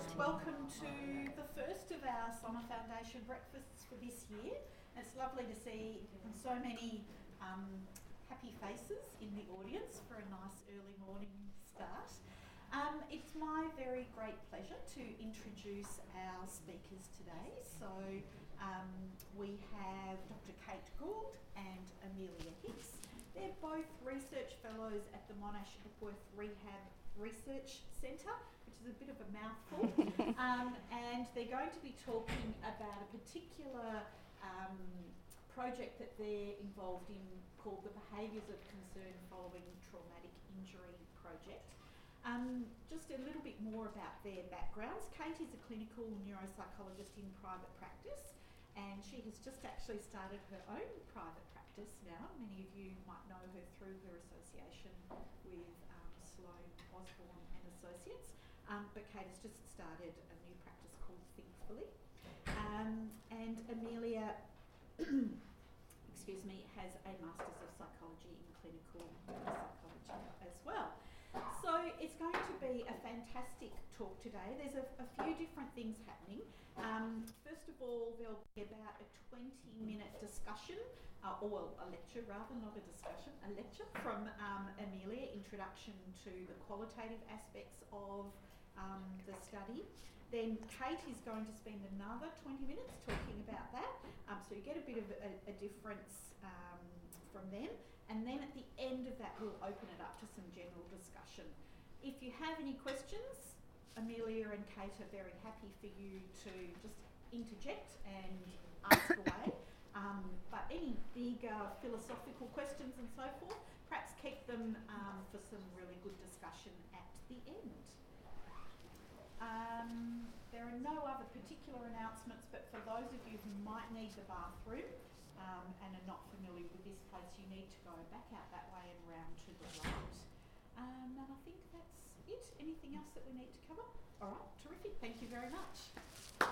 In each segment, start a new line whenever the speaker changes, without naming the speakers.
And welcome to the first of our Summer Foundation breakfasts for this year. It's lovely to see so many happy faces in the audience for a nice early morning start. It's my very great pleasure to introduce our speakers today. So we have Dr. Kate Gould and Amelia Hicks. They're both research fellows at the Monash Epworth Rehab Research Centre, which is a bit of a mouthful, and they're going to be talking about a particular project that they're involved in called the Behaviours of Concern Following Traumatic Injury Project. Just a little bit more about their backgrounds. Kate is a clinical neuropsychologist in private practice, and she has just actually started her own private practice now. Many of you might know her through her association with Sloane Osborne and Associates, but Kate has just started a new practice called Thinkfully. And Amelia excuse me, has a Masters of Psychology in Clinical Neuropsychology as well. So it's going to be a fantastic talk today. There's a few different things happening. First of all, there'll be about a 20-minute discussion, or a lecture rather, not a discussion, a lecture from Amelia, introduction to the qualitative aspects of the study. Then Kate is going to spend another 20 minutes talking about that, so you get a bit of a difference from them. And then at the end of that, we'll open it up to some general discussion. If you have any questions, Amelia and Kate are very happy for you to just interject and ask away. But any bigger philosophical questions and so forth, perhaps keep them for some really good discussion at the end. There are no other particular announcements, but for those of you who might need the bathroom and are not familiar with this place, you need to go back out that way and round to the right. And I think that's it. Anything else that we need to cover? All right, terrific. Thank you very much.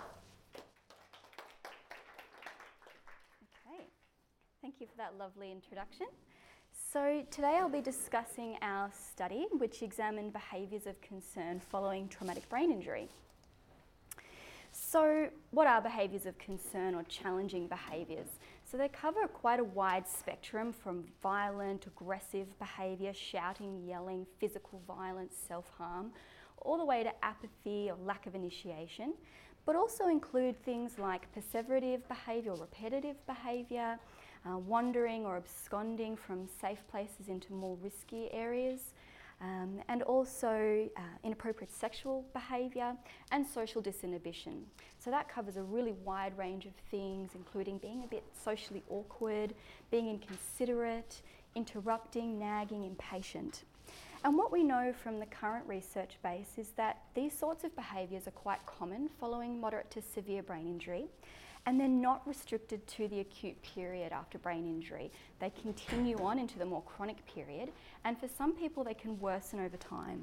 Okay, thank you for that lovely introduction. So today I'll be discussing our study which examined behaviours of concern following traumatic brain injury. So what are behaviours of concern or challenging behaviours? So they cover quite a wide spectrum from violent, aggressive behaviour, shouting, yelling, physical violence, self-harm, all the way to apathy or lack of initiation, but also include things like perseverative behaviour or repetitive behaviour, wandering or absconding from safe places into more risky areas, and also inappropriate sexual behaviour and social disinhibition. So that covers a really wide range of things, including being a bit socially awkward, being inconsiderate, interrupting, nagging, impatient. And what we know from the current research base is that these sorts of behaviours are quite common following moderate to severe brain injury, and they're not restricted to the acute period after brain injury. They continue on into the more chronic period, and for some people they can worsen over time.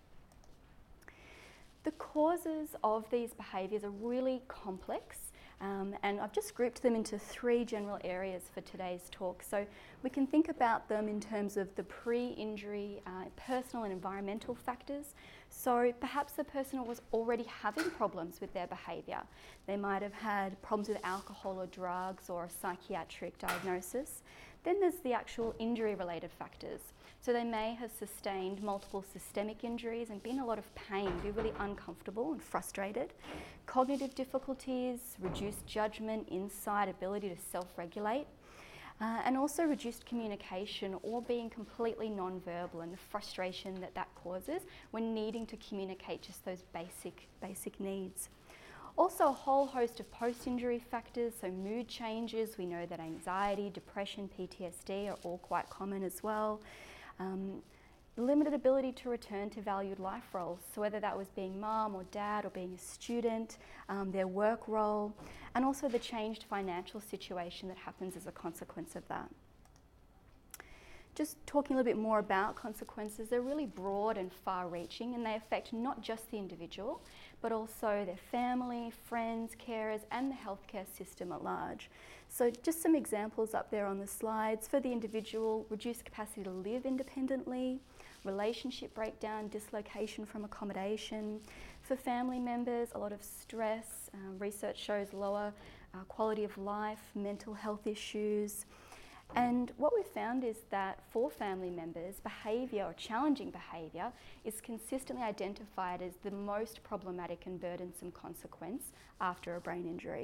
The causes of these behaviours are really complex, and I've just grouped them into three general areas for today's talk. So we can think about them in terms of the pre-injury personal and environmental factors. So perhaps the person was already having problems with their behaviour. They might have had problems with alcohol or drugs or a psychiatric diagnosis. Then there's the actual injury-related factors. So they may have sustained multiple systemic injuries and been in a lot of pain, be really uncomfortable and frustrated. Cognitive difficulties, reduced judgment, insight, ability to self-regulate, and also reduced communication or being completely non-verbal and the frustration that that causes when needing to communicate just those basic needs. Also a whole host of post-injury factors, so mood changes. We know that anxiety, depression, PTSD are all quite common as well. Limited ability to return to valued life roles, so whether that was being mum or dad or being a student, their work role, and also the changed financial situation that happens as a consequence of that. Just talking a little bit more about consequences, they're really broad and far-reaching, and they affect not just the individual, but also their family, friends, carers, and the healthcare system at large. So just some examples up there on the slides. For the individual, reduced capacity to live independently, relationship breakdown, dislocation from accommodation. For family members, a lot of stress. Research shows lower quality of life, mental health issues. And what we've found is that for family members, behaviour or challenging behaviour is consistently identified as the most problematic and burdensome consequence after a brain injury.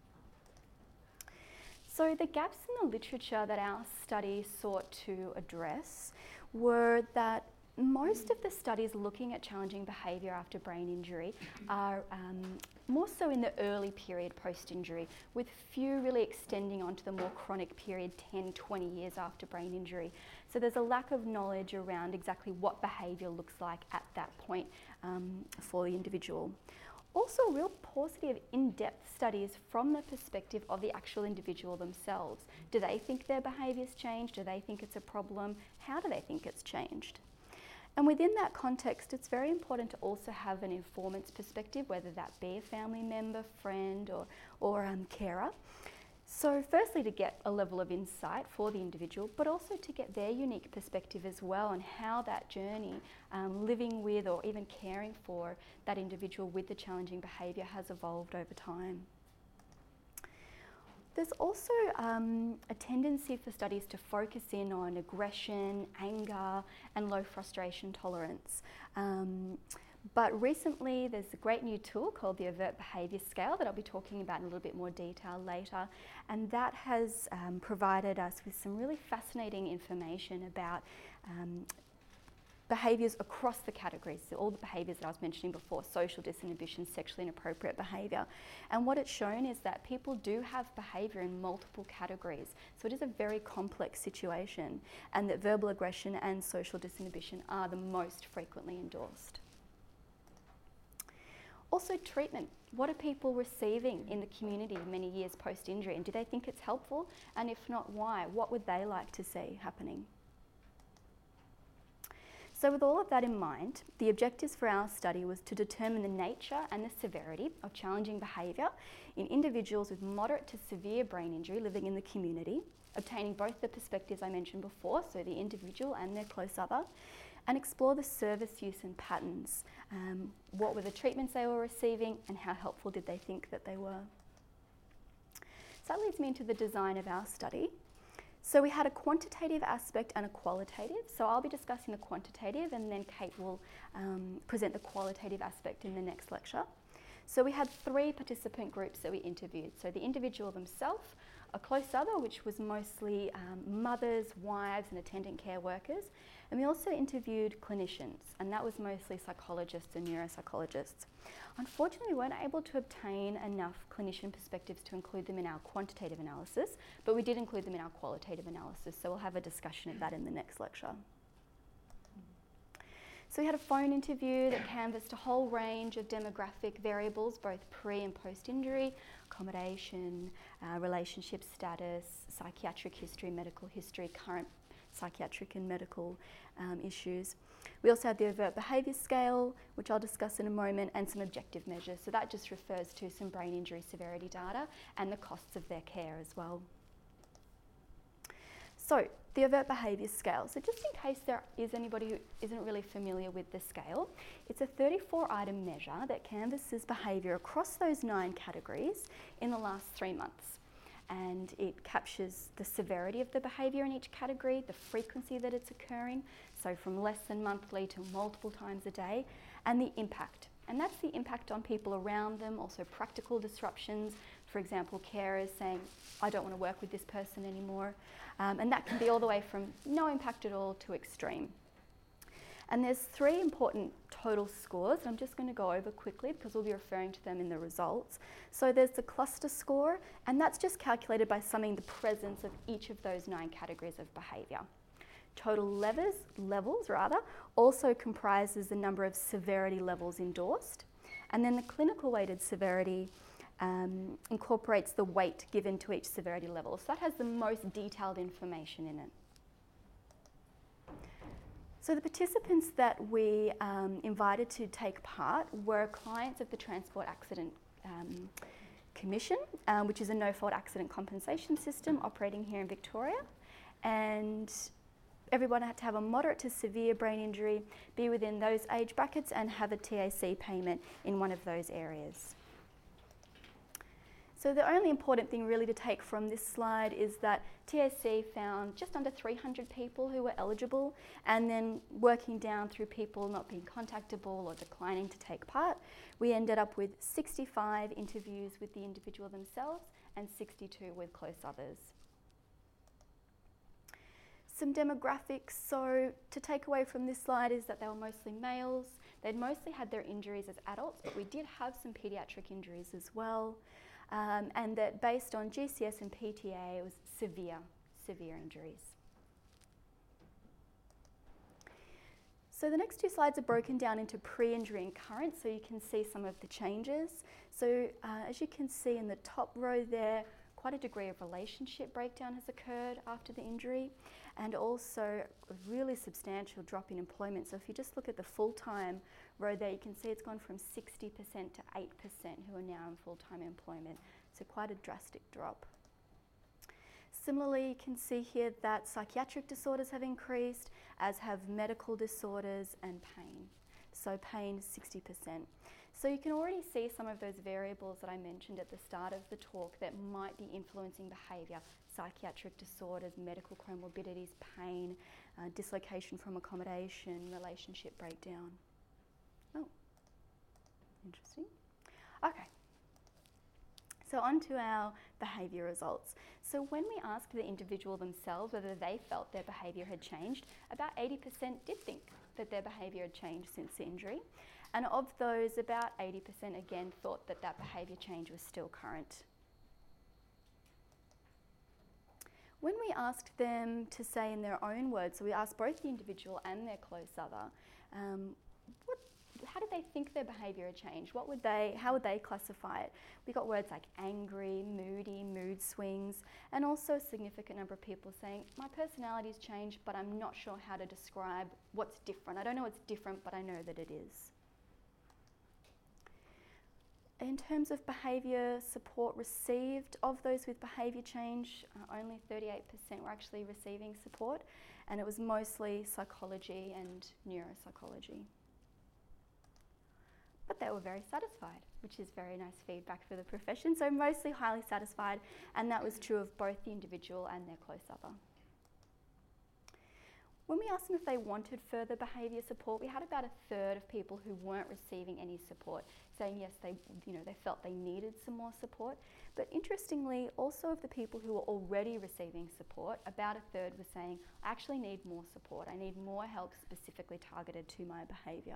So the gaps in the literature that our study sought to address were that most of the studies looking at challenging behaviour after brain injury are more so in the early period post-injury, with few really extending onto the more chronic period 10, 20 years after brain injury. So there's a lack of knowledge around exactly what behaviour looks like at that point for the individual. Also, a real paucity of in-depth studies from the perspective of the actual individual themselves. Do they think their behaviour's changed? Do they think it's a problem? How do they think it's changed? And within that context, it's very important to also have an informant's perspective, whether that be a family member, friend, or carer. So firstly, to get a level of insight for the individual, but also to get their unique perspective as well on how that journey, living with or even caring for that individual with the challenging behaviour has evolved over time. There's also a tendency for studies to focus in on aggression, anger, and low frustration tolerance. But recently there's a great new tool called the Overt Behaviour Scale that I'll be talking about in a little bit more detail later, and that has provided us with some really fascinating information about behaviours across the categories, so all the behaviours that I was mentioning before: social disinhibition, sexually inappropriate behaviour. And what it's shown is that people do have behaviour in multiple categories, so it is a very complex situation, and that verbal aggression and social disinhibition are the most frequently endorsed. Also, treatment. What are people receiving in the community many years post-injury, and do they think it's helpful? And if not, why? What would they like to see happening? So with all of that in mind, the objectives for our study was to determine the nature and the severity of challenging behaviour in individuals with moderate to severe brain injury living in the community, obtaining both the perspectives I mentioned before, so the individual and their close other, and explore the service use and patterns. What were the treatments they were receiving, and how helpful did they think that they were? So that leads me into the design of our study. So we had a quantitative aspect and a qualitative. So I'll be discussing the quantitative, and then Kate will present the qualitative aspect in the next lecture. So we had 3 participant groups that we interviewed. So the individual themselves, a close other, which was mostly mothers, wives, and attendant care workers. And we also interviewed clinicians, and that was mostly psychologists and neuropsychologists. Unfortunately, we weren't able to obtain enough clinician perspectives to include them in our quantitative analysis, but we did include them in our qualitative analysis, so we'll have a discussion of that in the next lecture. So we had a phone interview that canvassed a whole range of demographic variables, both pre and post-injury: accommodation, relationship status, psychiatric history, medical history, current psychiatric and medical issues. We also had the Overt Behaviour Scale, which I'll discuss in a moment, and some objective measures. So that just refers to some brain injury severity data and the costs of their care as well. So the Overt Behaviour Scale. So just in case there is anybody who isn't really familiar with the scale, it's a 34-item measure that canvasses behaviour across those 9 categories in the last 3 months. And it captures the severity of the behaviour in each category, the frequency that it's occurring, so from less than monthly to multiple times a day, and the impact. And that's the impact on people around them, also practical disruptions. For example, carers saying, I don't want to work with this person anymore. And that can be all the way from no impact at all to extreme. And there's 3 important total scores. I'm just going to go over quickly because we'll be referring to them in the results. So there's the cluster score, and that's just calculated by summing the presence of each of those 9 categories of behaviour. Total levels also comprises the number of severity levels endorsed. And then the clinical weighted severity incorporates the weight given to each severity level. So that has the most detailed information in it. So the participants that we invited to take part were clients of the Transport Accident Commission, which is a no-fault accident compensation system operating here in Victoria. And everyone had to have a moderate to severe brain injury, be within those age brackets, and have a TAC payment in one of those areas. So the only important thing really to take from this slide is that TAC found just under 300 people who were eligible, and then working down through people not being contactable or declining to take part, we ended up with 65 interviews with the individual themselves and 62 with close others. Some demographics, so to take away from this slide is that they were mostly males. They'd mostly had their injuries as adults, but we did have some paediatric injuries as well. And that based on GCS and PTA, it was severe injuries. So the next two slides are broken down into pre-injury and current, so you can see some of the changes. So as you can see in the top row there, quite a degree of relationship breakdown has occurred after the injury, and also a really substantial drop in employment. So if you just look at the full-time row there, you can see it's gone from 60% to 8% who are now in full-time employment. So quite a drastic drop. Similarly, you can see here that psychiatric disorders have increased, as have medical disorders and pain. So pain, 60%. So you can already see some of those variables that I mentioned at the start of the talk that might be influencing behaviour: psychiatric disorders, medical comorbidities, pain, dislocation from accommodation, relationship breakdown. Oh, interesting. Okay. So on to our behaviour results. So when we asked the individual themselves whether they felt their behaviour had changed, about 80% did think that their behaviour had changed since the injury. And of those, about 80% again thought that that behaviour change was still current. When we asked them to say in their own words, so we asked both the individual and their close other, how did they think their behaviour had changed? How would they classify it? We got words like angry, moody, mood swings, and also a significant number of people saying, my personality's changed, but I'm not sure how to describe what's different. I don't know what's different, but I know that it is. In terms of behaviour support received, of those with behaviour change, only 38% were actually receiving support, and it was mostly psychology and neuropsychology. But they were very satisfied, which is very nice feedback for the profession. So mostly highly satisfied, and that was true of both the individual and their close other. When we asked them if they wanted further behaviour support, we had about a third of people who weren't receiving any support, saying yes, they felt they needed some more support. But interestingly, also of the people who were already receiving support, about a third were saying, I actually need more support. I need more help specifically targeted to my behaviour.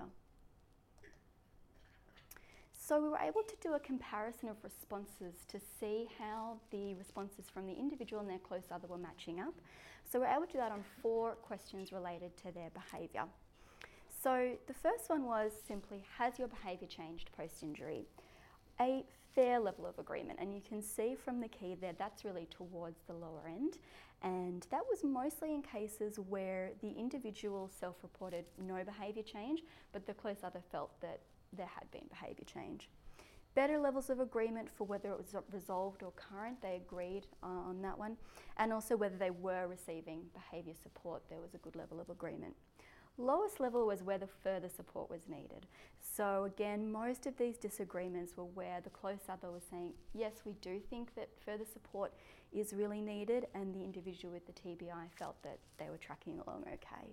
So we were able to do a comparison of responses to see how the responses from the individual and their close other were matching up. So we're able to do that on 4 questions related to their behaviour. So the first one was simply, has your behaviour changed post-injury? A fair level of agreement, and you can see from the key there, that's really towards the lower end. And that was mostly in cases where the individual self-reported no behaviour change, but the close other felt that there had been behaviour change. Better levels of agreement for whether it was resolved or current, they agreed on that one, and also whether they were receiving behaviour support, there was a good level of agreement. Lowest level was whether further support was needed. So again, most of these disagreements were where the close other was saying, yes, we do think that further support is really needed, and the individual with the TBI felt that they were tracking along okay.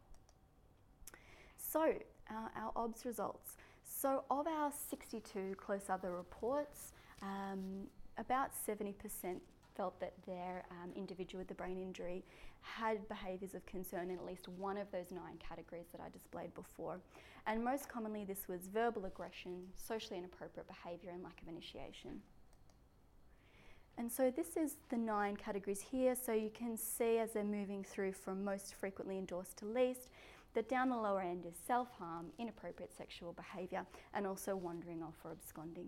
So our OBS results. So of our 62 close other reports, about 70% felt that their individual with the brain injury had behaviours of concern in at least one of those 9 categories that I displayed before. And most commonly this was verbal aggression, socially inappropriate behaviour, and lack of initiation. And so this is the 9 categories here, so you can see as they're moving through from most frequently endorsed to least, that down the lower end is self-harm, inappropriate sexual behaviour, and also wandering off or absconding.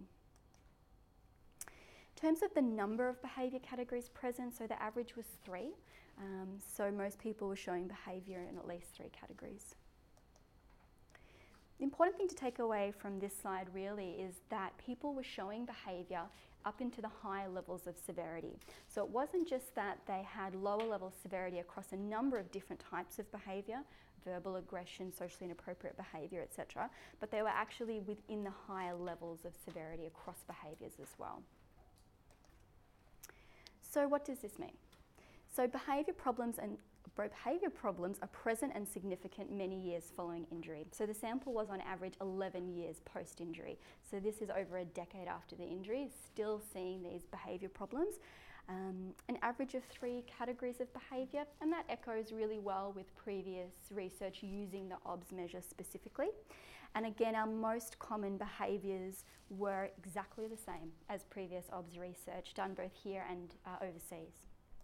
In terms of the number of behaviour categories present, so the average was 3, so most people were showing behaviour in at least 3 categories. The important thing to take away from this slide really is that people were showing behaviour up into the higher levels of severity. So it wasn't just that they had lower level severity across a number of different types of behaviour, verbal aggression, socially inappropriate behaviour, etc., but they were actually within the higher levels of severity across behaviours as well. So what does this mean? So behaviour problems are present and significant many years following injury. So the sample was on average 11 years post-injury. So this is over a decade after the injury, still seeing these behaviour problems. An average of 3 categories of behaviour, and that echoes really well with previous research using the OBS measure specifically. And again, our most common behaviours were exactly the same as previous OBS research done both here and overseas.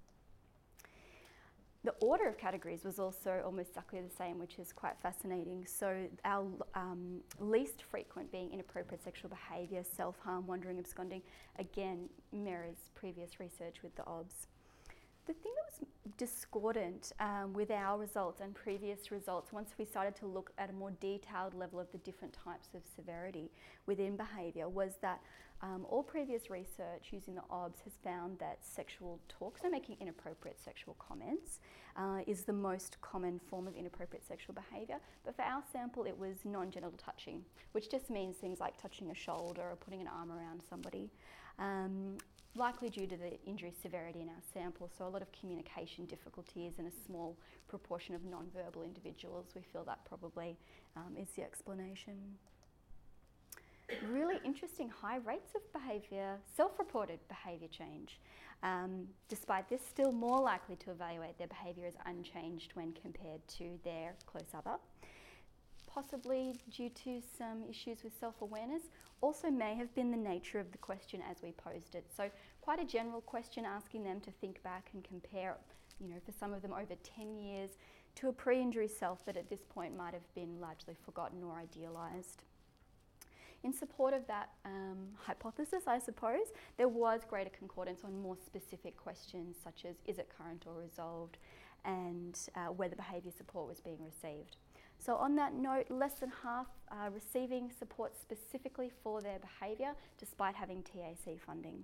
The order of categories was also almost exactly the same, which is quite fascinating. So our least frequent being inappropriate sexual behaviour, self-harm, wandering, absconding, again mirrors previous research with the OBS. The thing that was discordant with our results and previous results, once we started to look at a more detailed level of the different types of severity within behaviour, was that all previous research using the OBS has found that sexual talk, so making inappropriate sexual comments, is the most common form of inappropriate sexual behaviour. But for our sample, it was non-genital touching, which just means things like touching a shoulder or putting an arm around somebody. Likely due to the injury severity in our sample, so a lot of communication difficulties and a small proportion of non-verbal individuals. We feel that probably is the explanation. Really interesting high rates of behaviour, self-reported behaviour change. Despite this, still more likely to evaluate their behaviour as unchanged when compared to their close other. Possibly due to some issues with self-awareness, also may have been the nature of the question as we posed it. So quite a general question asking them to think back and compare, for some of them over 10 years, to a pre-injury self that at this point might have been largely forgotten or idealised. In support of that hypothesis, I suppose, there was greater concordance on more specific questions such as, is it current or resolved, and whether behaviour support was being received. So on that note, less than half are receiving support specifically for their behaviour, despite having TAC funding.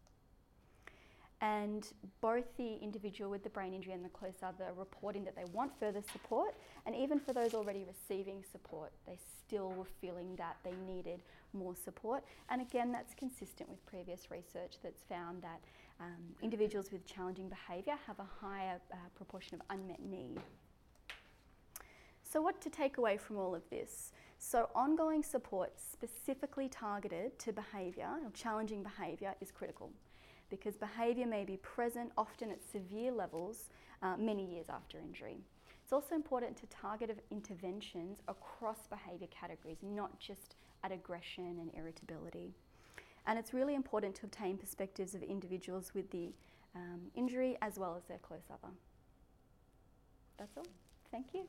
And both the individual with the brain injury and the close other are reporting that they want further support, and even for those already receiving support, they still were feeling that they needed more support. And again, that's consistent with previous research that's found that individuals with challenging behaviour have a higher proportion of unmet need. So what to take away from all of this? So ongoing support specifically targeted to behaviour, or challenging behaviour, is critical, because behaviour may be present often at severe levels many years after injury. It's also important to target interventions across behaviour categories, not just at aggression and irritability. And it's really important to obtain perspectives of individuals with the injury as well as their close other. That's all. Thank you.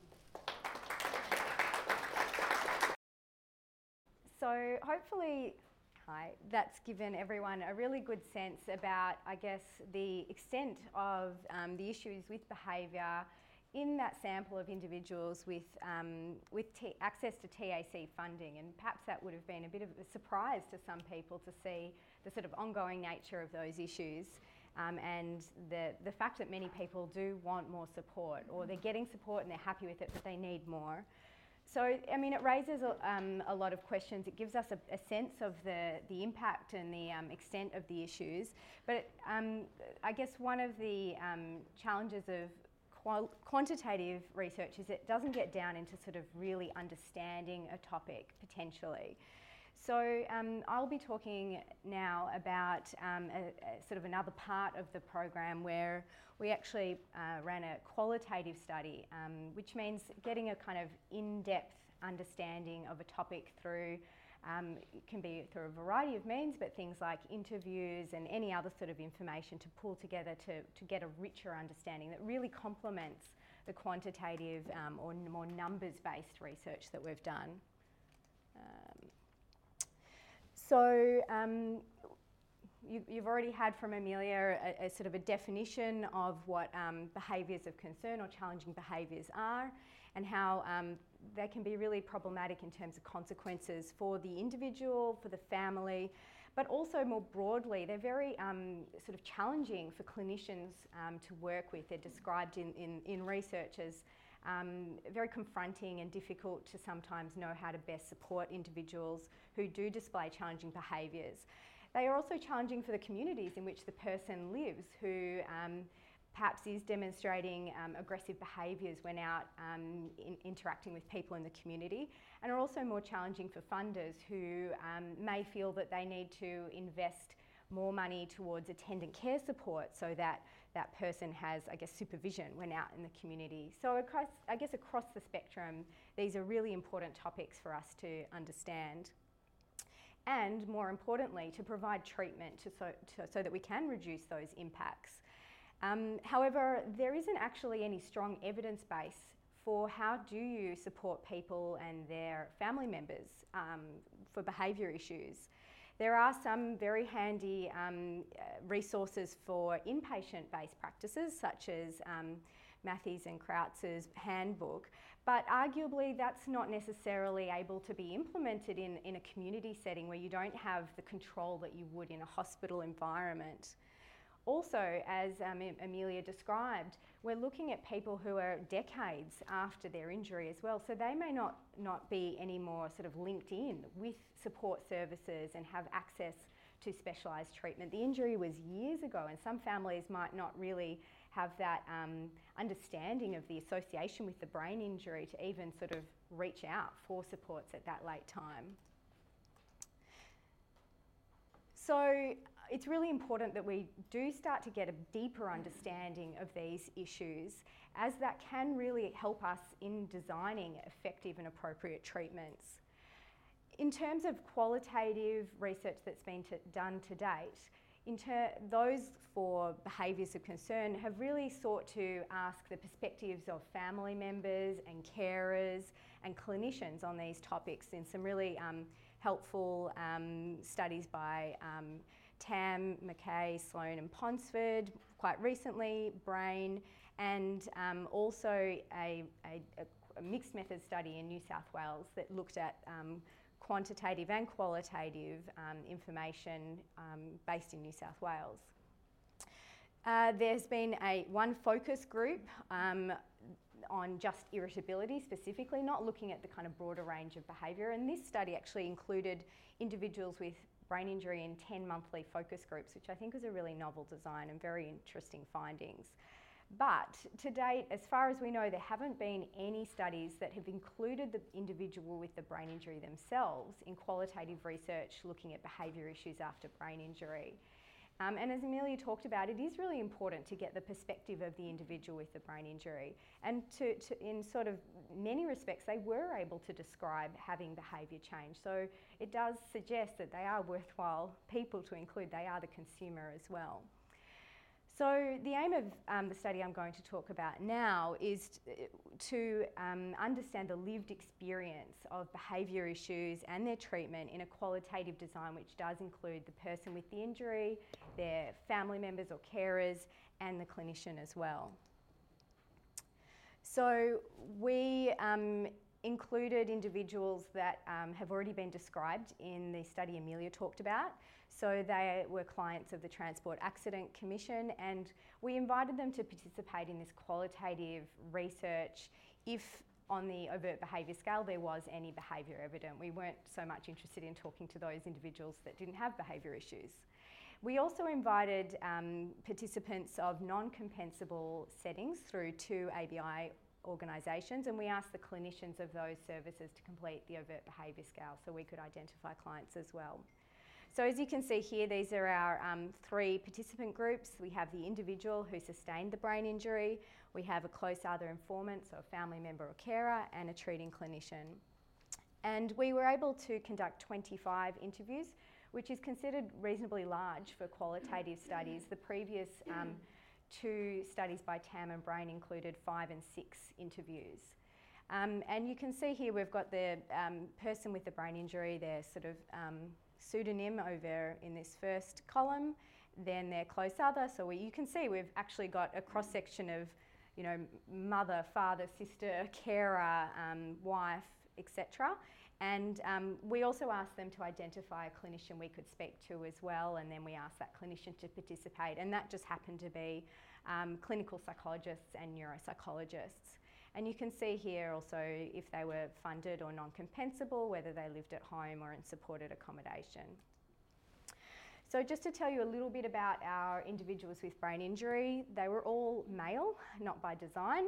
So hopefully, that's given everyone a really good sense about, I guess, the extent of the issues with behaviour in that sample of individuals with access to TAC funding. And perhaps that would have been a bit of a surprise to some people to see the sort of ongoing nature of those issues and the fact that many people do want more support, or they're getting support and they're happy with it, but they need more. So, I mean, it raises a lot of questions. It gives us a sense of the impact and the extent of the issues. But I guess one of the challenges of quantitative research is it doesn't get down into sort of really understanding a topic potentially. So I'll be talking now about sort of another part of the program where we actually ran a qualitative study, which means getting a kind of in-depth understanding of a topic through, it can be through a variety of means, but things like interviews and any other sort of information to pull together to get a richer understanding that really complements the quantitative or more numbers-based research that we've done. So you've already had from Amelia a sort of a definition of what behaviours of concern or challenging behaviours are, and how they can be really problematic in terms of consequences for the individual, for the family, but also more broadly, they're very sort of challenging for clinicians to work with. They're described in research as very confronting and difficult to sometimes know how to best support individuals who do display challenging behaviours. They are also challenging for the communities in which the person lives, who perhaps is demonstrating aggressive behaviours when out interacting with people in the community, and are also more challenging for funders who may feel that they need to invest more money towards attendant care support so that that person has, I guess, supervision when out in the community. So across, I guess, across the spectrum, these are really important topics for us to understand. And more importantly, to provide treatment so that we can reduce those impacts. However, there isn't actually any strong evidence base for how do you support people and their family members for behaviour issues. There are some very handy resources for inpatient-based practices, such as Matthews and Krautz's handbook, but arguably that's not necessarily able to be implemented in a community setting where you don't have the control that you would in a hospital environment. Also, as Amelia described, we're looking at people who are decades after their injury as well, so they may not be any more sort of linked in with support services and have access to specialised treatment. The injury was years ago, and some families might not really have that understanding of the association with the brain injury to even sort of reach out for supports at that late time. So it's really important that we do start to get a deeper understanding of these issues, as that can really help us in designing effective and appropriate treatments. In terms of qualitative research that's been done to date, those for behaviours of concern have really sought to ask the perspectives of family members and carers and clinicians on these topics in some really helpful studies by Tam, McKay, Sloan and Ponsford, quite recently, Brain, and also a mixed method study in New South Wales that looked at quantitative and qualitative information based in New South Wales. There's been one focus group on just irritability specifically, not looking at the kind of broader range of behaviour, and this study actually included individuals with brain injury in 10 monthly focus groups, which I think was a really novel design and very interesting findings. But to date, as far as we know, there haven't been any studies that have included the individual with the brain injury themselves in qualitative research looking at behaviour issues after brain injury. And as Amelia talked about, it is really important to get the perspective of the individual with the brain injury. And in sort of many respects, they were able to describe having behaviour change. So it does suggest that they are worthwhile people to include. They are the consumer as well. So the aim of the study I'm going to talk about now is to understand the lived experience of behaviour issues and their treatment in a qualitative design, which does include the person with the injury, their family members or carers, and the clinician as well. So we included individuals that have already been described in the study Amelia talked about. So they were clients of the Transport Accident Commission, and we invited them to participate in this qualitative research if on the overt behaviour scale there was any behaviour evident. We weren't so much interested in talking to those individuals that didn't have behaviour issues. We also invited participants of non-compensable settings through 2 ABI organisations, and we asked the clinicians of those services to complete the overt behaviour scale so we could identify clients as well. So as you can see here, these are our 3 participant groups. We have the individual who sustained the brain injury, we have a close other informant, so a family member or carer, and a treating clinician. And we were able to conduct 25 interviews, which is considered reasonably large for qualitative studies. The previous 2 studies by Tam and Brain included 5 and 6 interviews. And you can see here we've got the person with the brain injury, their sort of pseudonym over in this first column, then their close other. So you can see we've actually got a cross-section of mother, father, sister, carer, wife, etc. And we also asked them to identify a clinician we could speak to as well, and then we asked that clinician to participate, and that just happened to be clinical psychologists and neuropsychologists. And you can see here also if they were funded or non-compensable, whether they lived at home or in supported accommodation. So just to tell you a little bit about our individuals with brain injury, they were all male, not by design.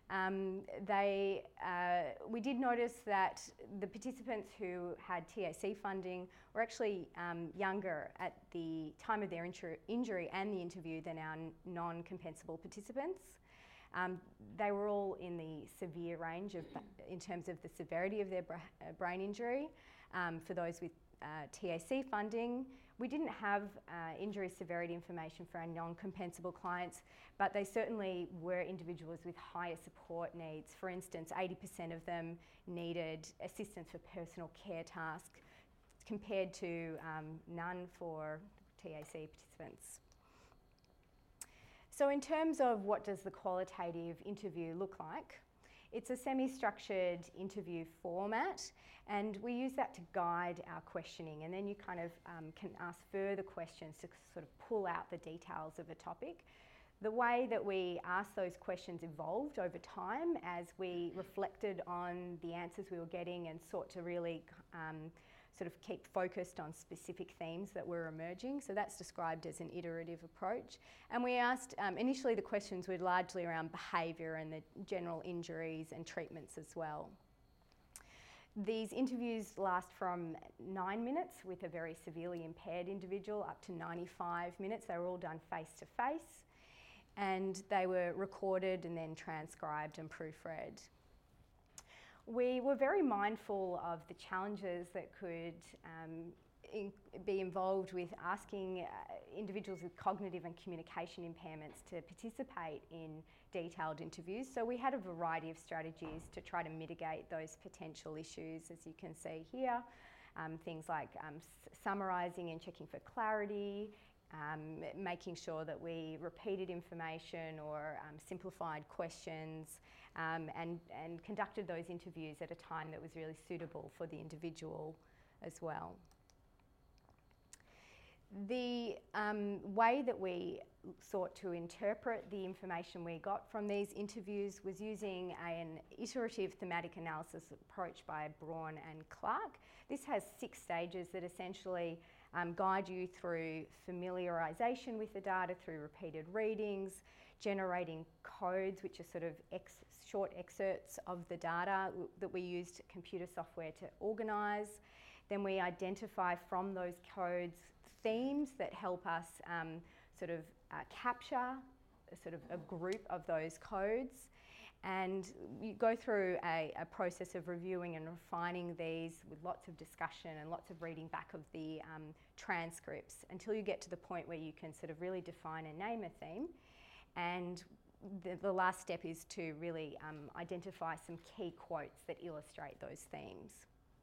We did notice that the participants who had TAC funding were actually younger at the time of their injury and the interview than our non-compensable participants. They were all in the severe range in terms of the severity of their brain injury. For those with TAC funding, we didn't have injury severity information for our non-compensable clients, but they certainly were individuals with higher support needs. For instance, 80% of them needed assistance for personal care tasks compared to none for TAC participants. So in terms of what does the qualitative interview look like, it's a semi-structured interview format, and we use that to guide our questioning, and then you kind of can ask further questions to sort of pull out the details of a topic. The way that we asked those questions evolved over time as we reflected on the answers we were getting and sought to really sort of keep focused on specific themes that were emerging. So that's described as an iterative approach. And we asked, initially the questions were largely around behaviour and the general injuries and treatments as well. These interviews last from 9 minutes with a very severely impaired individual up to 95 minutes. They were all done face to face, and they were recorded and then transcribed and proofread. We were very mindful of the challenges that could be involved with asking individuals with cognitive and communication impairments to participate in detailed interviews. So we had a variety of strategies to try to mitigate those potential issues, as you can see here. Things like summarising and checking for clarity, making sure that we repeated information or simplified questions, and conducted those interviews at a time that was really suitable for the individual as well. The way that we sought to interpret the information we got from these interviews was using an iterative thematic analysis approach by Braun and Clark. This has 6 stages that essentially guide you through familiarisation with the data, through repeated readings, generating codes, which are sort of short excerpts of the data that we used computer software to organise. Then we identify from those codes themes that help us capture a group of those codes. And you go through a process of reviewing and refining these with lots of discussion and lots of reading back of the transcripts until you get to the point where you can sort of really define and name a theme. And the last step is to really identify some key quotes that illustrate those themes.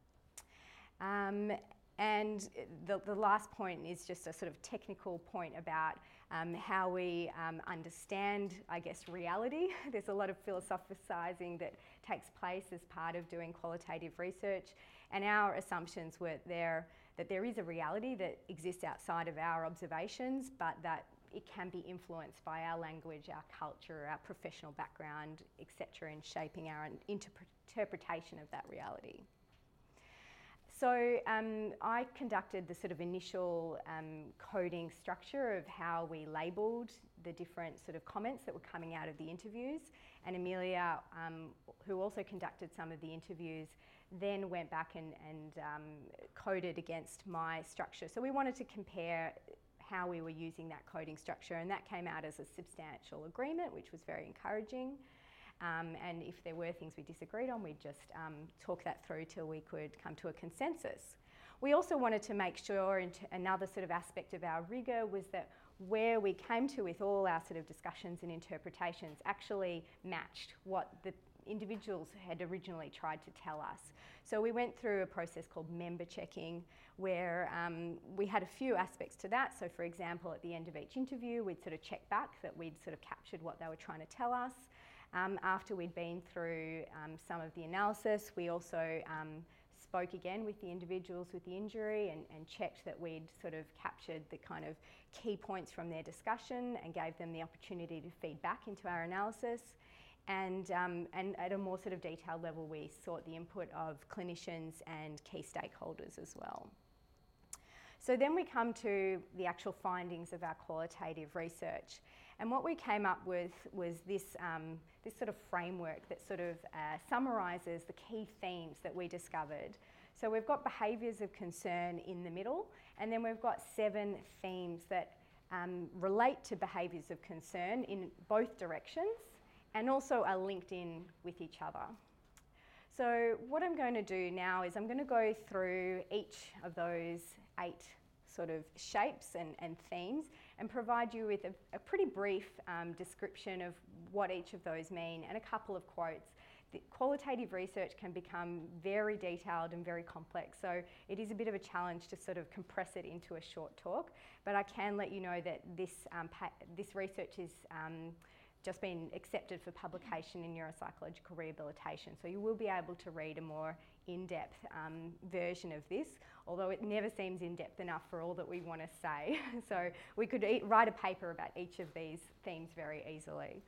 And the last point is just a sort of technical point about how we understand, I guess, reality. There's a lot of philosophising that takes place as part of doing qualitative research, and our assumptions were that there is a reality that exists outside of our observations, but that it can be influenced by our language, our culture, our professional background, etc., in shaping our interpretation of that reality. So I conducted the sort of initial coding structure of how we labelled the different sort of comments that were coming out of the interviews, and Amelia, who also conducted some of the interviews, then went back and coded against my structure. So we wanted to compare how we were using that coding structure, and that came out as a substantial agreement, which was very encouraging. And if there were things we disagreed on, we'd just talk that through till we could come to a consensus. We also wanted to make sure, and another sort of aspect of our rigour was that where we came to with all our sort of discussions and interpretations actually matched what the individuals had originally tried to tell us. So we went through a process called member checking, where we had a few aspects to that. So for example, at the end of each interview, we'd sort of check back that we'd sort of captured what they were trying to tell us. After we'd been through some of the analysis, we also spoke again with the individuals with the injury and checked that we'd sort of captured the kind of key points from their discussion and gave them the opportunity to feed back into our analysis. And at a more sort of detailed level, we sought the input of clinicians and key stakeholders as well. So then we come to the actual findings of our qualitative research. And what we came up with was this sort of framework that sort of summarises the key themes that we discovered. So we've got behaviours of concern in the middle, and then we've got 7 themes that relate to behaviours of concern in both directions and also are linked in with each other. So what I'm going to do now is I'm going to go through each of those 8 sort of shapes and themes and provide you with a pretty brief description of what each of those mean and a couple of quotes. The qualitative research can become very detailed and very complex, so it is a bit of a challenge to sort of compress it into a short talk, but I can let you know that this research is just been accepted for publication in Neuropsychological Rehabilitation, so you will be able to read a more in-depth version of this, although it never seems in-depth enough for all that we want to say. So we could write a paper about each of these themes very easily.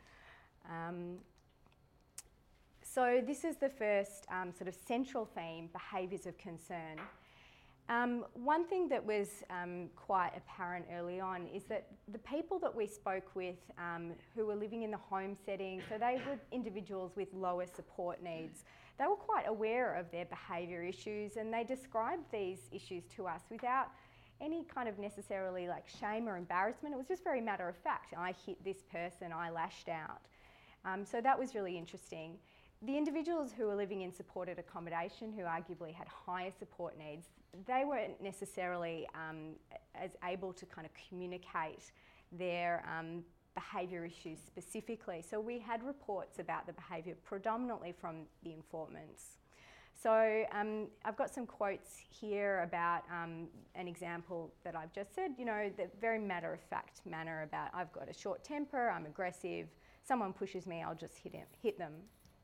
So this is the first sort of central theme, behaviours of concern. One thing that was quite apparent early on is that the people that we spoke with who were living in the home setting, so they were individuals with lower support needs, they were quite aware of their behaviour issues, and they described these issues to us without any kind of necessarily like shame or embarrassment. It was just very matter of fact. I hit this person, I lashed out. So that was really interesting. The individuals who were living in supported accommodation, who arguably had higher support needs, they weren't necessarily as able to kind of communicate their behaviour issues specifically. So we had reports about the behaviour predominantly from the informants. So I've got some quotes here about an example that I've just said, you know, the very matter-of-fact manner about I've got a short temper, I'm aggressive, someone pushes me, I'll just hit them.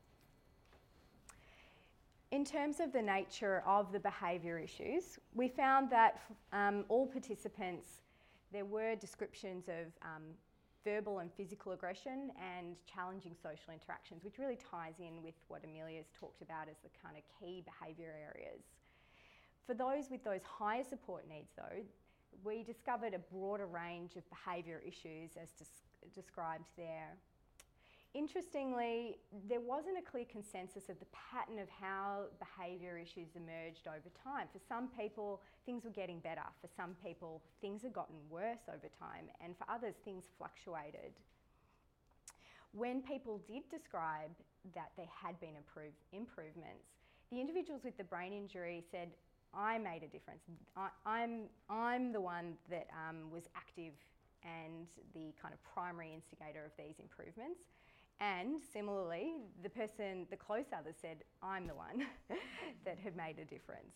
In terms of the nature of the behaviour issues, we found that all participants, there were descriptions of verbal and physical aggression and challenging social interactions, which really ties in with what Amelia's talked about as the kind of key behaviour areas. For those with those higher support needs though, we discovered a broader range of behaviour issues as described there. Interestingly, there wasn't a clear consensus of the pattern of how behaviour issues emerged over time. For some people, things were getting better. For some people, things had gotten worse over time. And for others, things fluctuated. When people did describe that there had been improvements, the individuals with the brain injury said, I made a difference. I'm the one that was active and the kind of primary instigator of these improvements. And similarly, the close others said, I'm the one that had made a difference.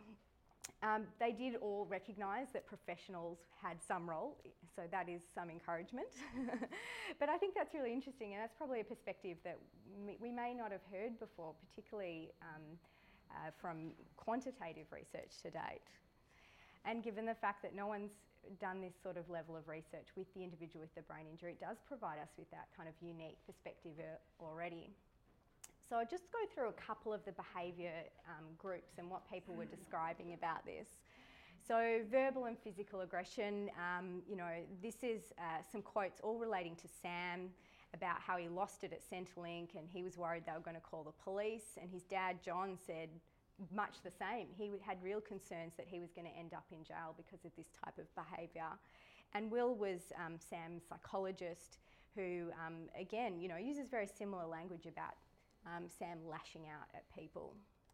They did all recognise that professionals had some role, so that is some encouragement. But I think that's really interesting, and that's probably a perspective that we may not have heard before, particularly from quantitative research to date. And given the fact that no one's done this sort of level of research with the individual with the brain injury, it does provide us with that kind of unique perspective already. So I'll just go through a couple of the behaviour groups and what people were describing about this. So verbal and physical aggression, you know, this is some quotes all relating to Sam about how he lost it at Centrelink and he was worried they were going to call the police, and his dad John said much the same. He had real concerns that he was going to end up in jail because of this type of behaviour. And Will was Sam's psychologist who, again, you know, uses very similar language about Sam lashing out at people.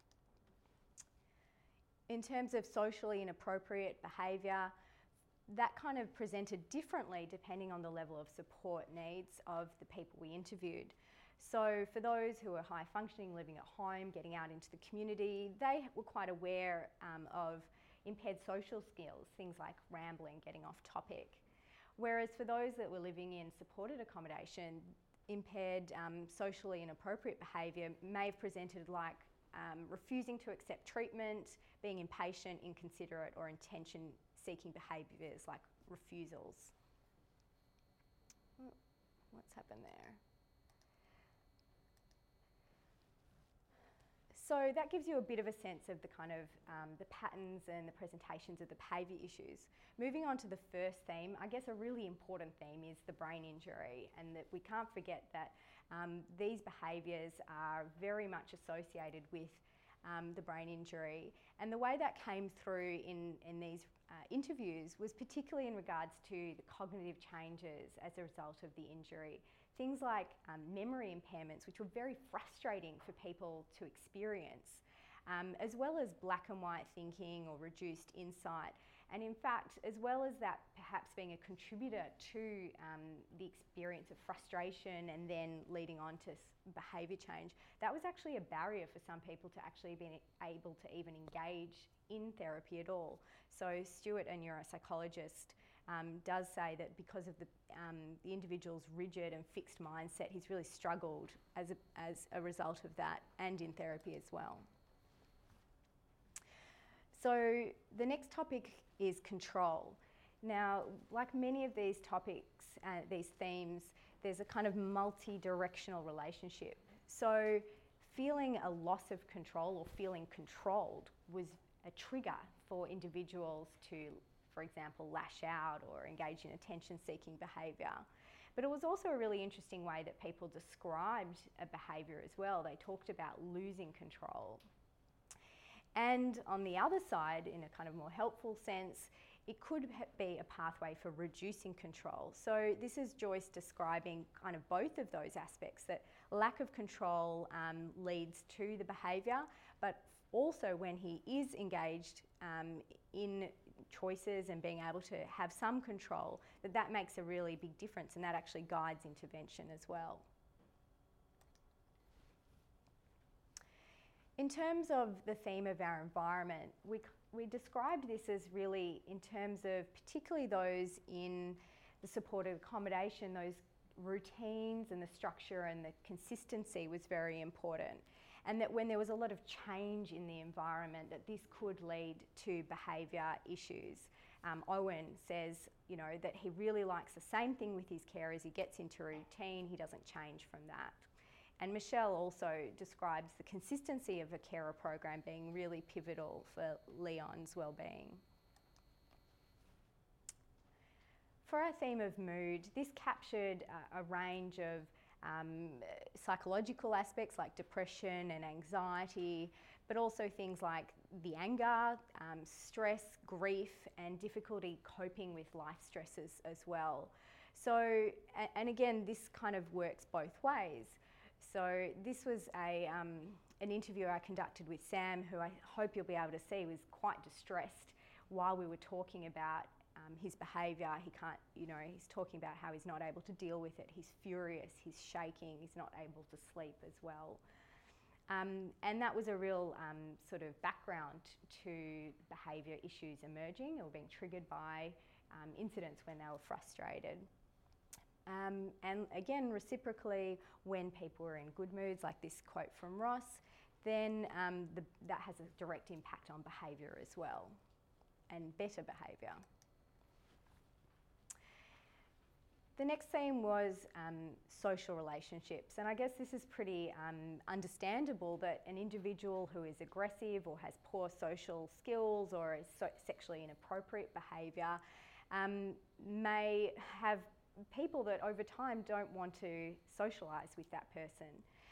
In terms of socially inappropriate behaviour, that kind of presented differently depending on the level of support needs of the people we interviewed. So for those who are high functioning, living at home, getting out into the community, they were quite aware of impaired social skills, things like rambling, getting off topic. Whereas for those that were living in supported accommodation, impaired socially inappropriate behaviour may have presented like refusing to accept treatment, being impatient, inconsiderate or attention-seeking behaviours like refusals. What's happened there? So that gives you a bit of a sense of the kind of the patterns and the presentations of the behaviour issues. Moving on to the first theme, I guess a really important theme is the brain injury, and that we can't forget that these behaviours are very much associated with the brain injury. And the way that came through in these interviews was particularly in regards to the cognitive changes as a result of the injury. Things like memory impairments, which were very frustrating for people to experience, as well as black and white thinking or reduced insight. And in fact, as well as that perhaps being a contributor to the experience of frustration and then leading on to behaviour change, that was actually a barrier for some people to actually be able to even engage in therapy at all. So Stuart, a neuropsychologist, does say that because of the individual's rigid and fixed mindset, he's really struggled as a result of that, and in therapy as well. So the next topic is control. Now, like many of these topics, these themes, there's a kind of multi-directional relationship. So feeling a loss of control or feeling controlled was a trigger for individuals to, for example, lash out or engage in attention-seeking behaviour. But it was also a really interesting way that people described a behaviour as well. They talked about losing control. And on the other side, in a kind of more helpful sense, it could be a pathway for reducing control. So this is Joyce describing kind of both of those aspects, that lack of control leads to the behaviour, but also when he is engaged in choices and being able to have some control, that makes a really big difference, and that actually guides intervention as well. In terms of the theme of our environment, we described this as really in terms of particularly those in the supported accommodation, those routines and the structure and the consistency was very important. And that when there was a lot of change in the environment, that this could lead to behaviour issues. Owen says, you know, that he really likes the same thing with his carers. He gets into routine, he doesn't change from that. And Michelle also describes the consistency of a carer program being really pivotal for Leon's well-being. For our theme of mood, this captured a range of psychological aspects like depression and anxiety, but also things like the anger, stress, grief, and difficulty coping with life stresses as well. So, and again, this kind of works both ways. So this was an interview I conducted with Sam, who I hope you'll be able to see was quite distressed while we were talking about his behaviour. He can't, you know, he's talking about how he's not able to deal with it. He's furious, he's shaking, he's not able to sleep as well. And that was a real sort of background to behaviour issues emerging or being triggered by incidents when they were frustrated. And again, reciprocally, when people were in good moods, like this quote from Ross, then that has a direct impact on behaviour as well, and better behaviour. The next theme was social relationships, and I guess this is pretty understandable that an individual who is aggressive or has poor social skills or is sexually inappropriate behaviour may have people that over time don't want to socialise with that person.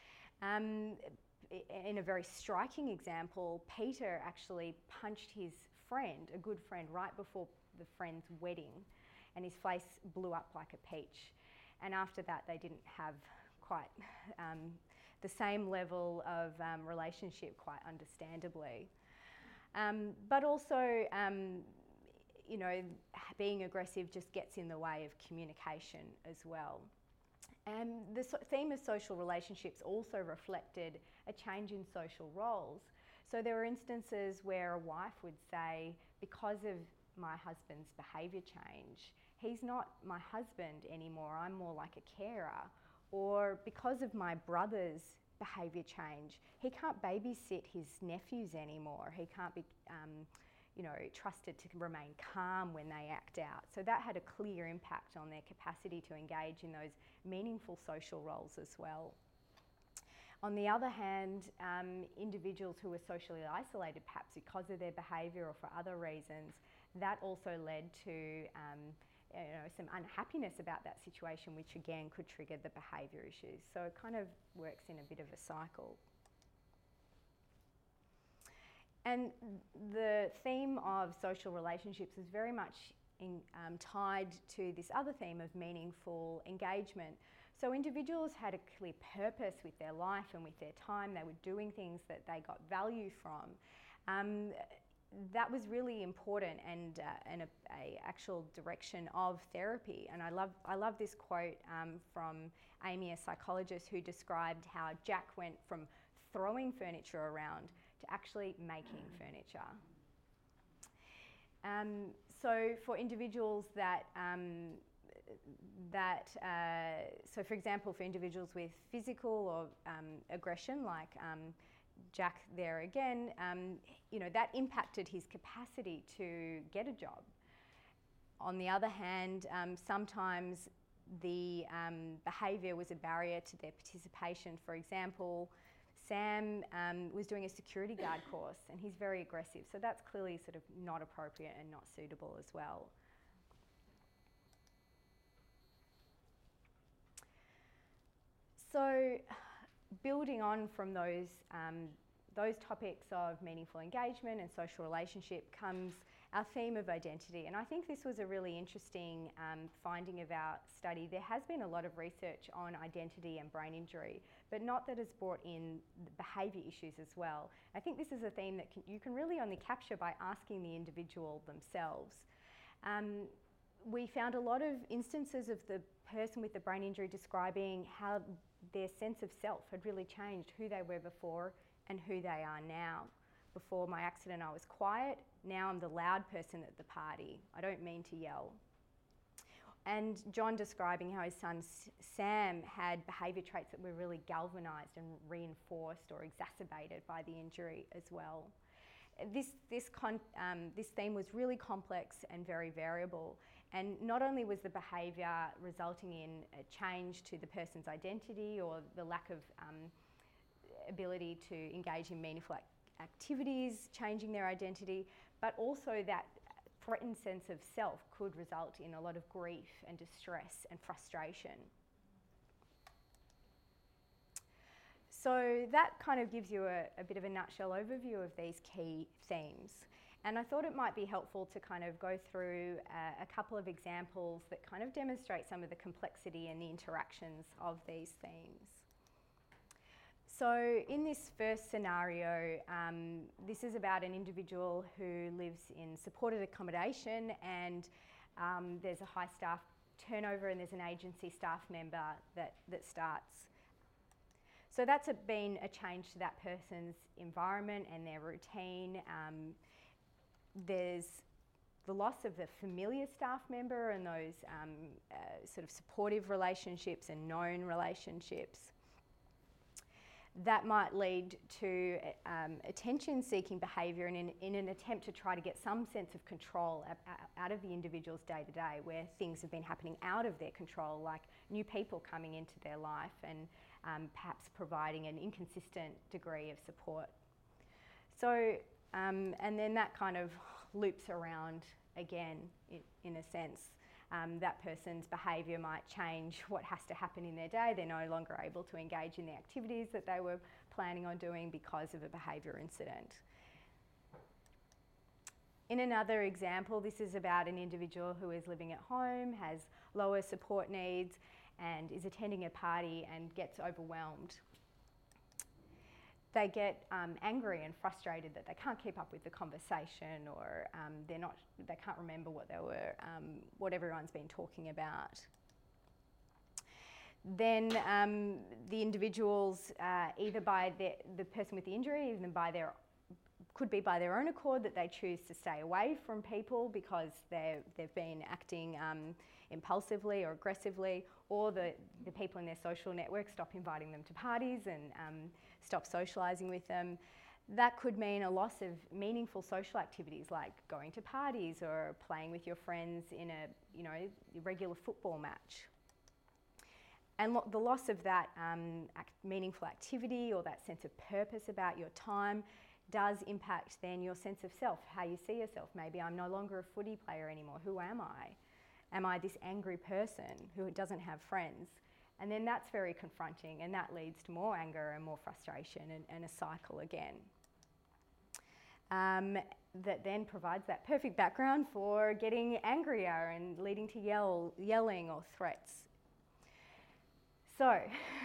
In a very striking example, Peter actually punched his friend, a good friend, right before the friend's wedding, and his face blew up like a peach. And after that, they didn't have quite the same level of relationship, quite understandably. But also, you know, being aggressive just gets in the way of communication as well. And the theme of social relationships also reflected a change in social roles. So there were instances where a wife would say, because of my husband's behaviour change, he's not my husband anymore, I'm more like a carer. Or because of my brother's behaviour change, he can't babysit his nephews anymore. He can't be trusted to remain calm when they act out. So that had a clear impact on their capacity to engage in those meaningful social roles as well. On the other hand, individuals who were socially isolated, perhaps because of their behaviour or for other reasons, that also led to some unhappiness about that situation, which again could trigger the behaviour issues. So it kind of works in a bit of a cycle. And the theme of social relationships is very much tied to this other theme of meaningful engagement. So individuals had a clear purpose with their life and with their time. They were doing things that they got value from. That was really important and a actual direction of therapy. And I love this quote from Amy, a psychologist, who described how Jack went from throwing furniture around to actually making furniture. So for individuals so for example, for individuals with physical or aggression, like Jack there again, that impacted his capacity to get a job. On the other hand, sometimes the behaviour was a barrier to their participation. For example, Sam was doing a security guard course and he's very aggressive, so that's clearly sort of not appropriate and not suitable as well. So building on from those topics of meaningful engagement and social relationship comes our theme of identity. And I think this was a really interesting finding of our study. There has been a lot of research on identity and brain injury, but not that has brought in the behaviour issues as well. I think this is a theme that you can really only capture by asking the individual themselves. We found a lot of instances of the person with the brain injury describing how their sense of self had really changed, who they were before and who they are now. Before my accident, I was quiet. Now I'm the loud person at the party. I don't mean to yell. And John describing how his son Sam had behaviour traits that were really galvanised and reinforced or exacerbated by the injury as well. This theme was really complex and very variable. And not only was the behaviour resulting in a change to the person's identity or the lack of ability to engage in meaningful activities, changing their identity, but also that threatened sense of self could result in a lot of grief and distress and frustration. So that kind of gives you a bit of a nutshell overview of these key themes. And I thought it might be helpful to kind of go through a couple of examples that kind of demonstrate some of the complexity and the interactions of these themes. So in this first scenario, this is about an individual who lives in supported accommodation and there's a high staff turnover and there's an agency staff member that starts. So that's been a change to that person's environment and their routine. There's the loss of the familiar staff member and those sort of supportive relationships and known relationships. That might lead to attention-seeking behaviour in an attempt to try to get some sense of control out of the individual's day-to-day, where things have been happening out of their control, like new people coming into their life and perhaps providing an inconsistent degree of support. So, and then that kind of loops around again, in a sense. That person's behaviour might change what has to happen in their day. They're no longer able to engage in the activities that they were planning on doing because of a behaviour incident. In another example, this is about an individual who is living at home, has lower support needs, and is attending a party and gets overwhelmed. They get angry and frustrated that they can't keep up with the conversation, or they can't remember what everyone's been talking about. Then the individuals, either by the person with the injury, even by could be by their own accord that they choose to stay away from people because they've been acting impulsively or aggressively, or the people in their social network stop inviting them to parties and stop socialising with them. That could mean a loss of meaningful social activities like going to parties or playing with your friends in a regular football match. And the loss of that meaningful activity or that sense of purpose about your time does impact then your sense of self, how you see yourself. Maybe I'm no longer a footy player anymore. Who am I? Am I this angry person who doesn't have friends? And then that's very confronting, and that leads to more anger and more frustration and a cycle again. That then provides that perfect background for getting angrier and leading to yelling or threats. So,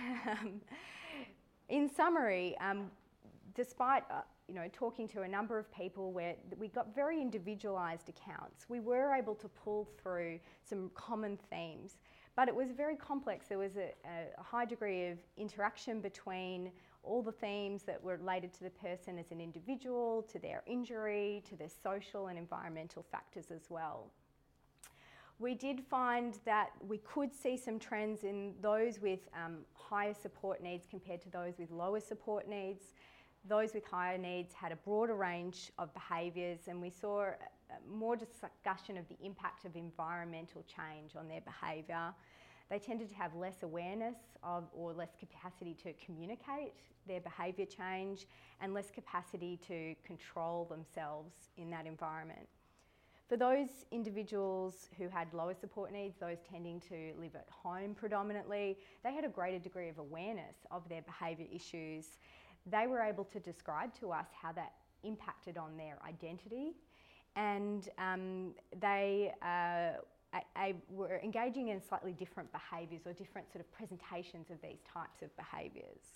in summary, despite talking to a number of people where we got very individualised accounts, we were able to pull through some common themes, but it was very complex. There was a high degree of interaction between all the themes that were related to the person as an individual, to their injury, to their social and environmental factors as well. We did find that we could see some trends in those with higher support needs compared to those with lower support needs. Those with higher needs had a broader range of behaviours, and we saw more discussion of the impact of environmental change on their behaviour. They tended to have less awareness of or less capacity to communicate their behaviour change and less capacity to control themselves in that environment. For those individuals who had lower support needs, those tending to live at home predominantly, they had a greater degree of awareness of their behaviour issues. They were able to describe to us how that impacted on their identity, and they were engaging in slightly different behaviours or different sort of presentations of these types of behaviours.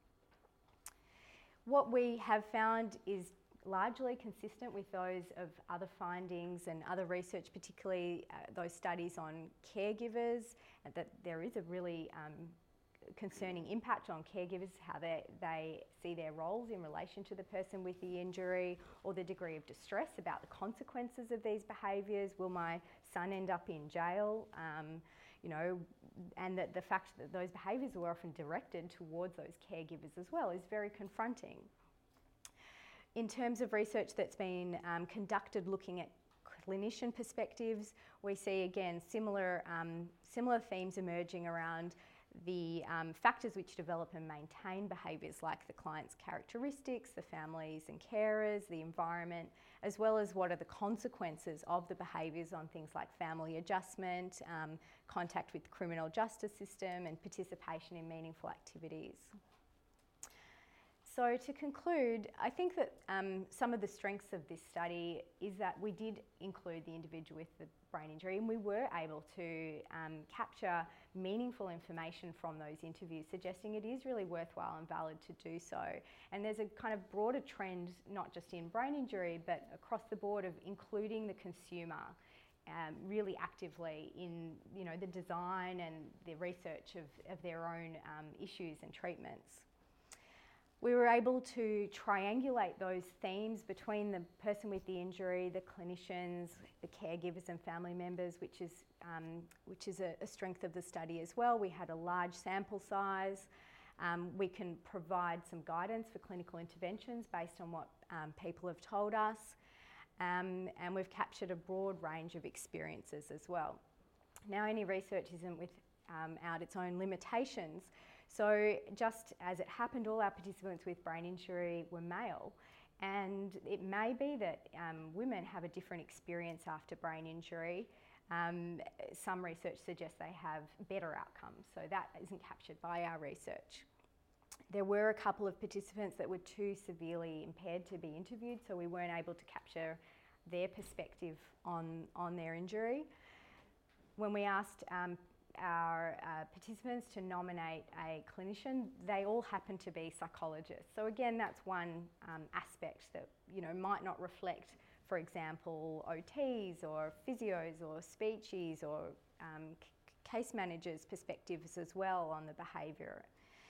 What we have found is largely consistent with those of other findings and other research, particularly those studies on caregivers, that there is a really concerning impact on caregivers, how they see their roles in relation to the person with the injury, or the degree of distress about the consequences of these behaviours. Will my son end up in jail? And that the fact that those behaviours were often directed towards those caregivers as well is very confronting. In terms of research that's been conducted looking at clinician perspectives, we see again similar themes emerging around the factors which develop and maintain behaviours, like the client's characteristics, the families and carers, the environment, as well as what are the consequences of the behaviours on things like family adjustment, contact with the criminal justice system, and participation in meaningful activities. So to conclude, I think that some of the strengths of this study is that we did include the individual with the brain injury, and we were able to capture meaningful information from those interviews, suggesting it is really worthwhile and valid to do so. And there's a kind of broader trend, not just in brain injury, but across the board, of including the consumer really actively in the design and the research of their own issues and treatments. We were able to triangulate those themes between the person with the injury, the clinicians, the caregivers and family members, which is a strength of the study as well. We had a large sample size. We can provide some guidance for clinical interventions based on what people have told us. And we've captured a broad range of experiences as well. Now, any research isn't without its own limitations. So just as it happened, all our participants with brain injury were male, and it may be that women have a different experience after brain injury. Some research suggests they have better outcomes, so that isn't captured by our research. There were a couple of participants that were too severely impaired to be interviewed, so we weren't able to capture their perspective on their injury. When we asked our participants to nominate a clinician, they all happen to be psychologists. So again, that's one aspect that might not reflect, for example, OTs or physios or speechies or case managers' perspectives as well on the behaviour.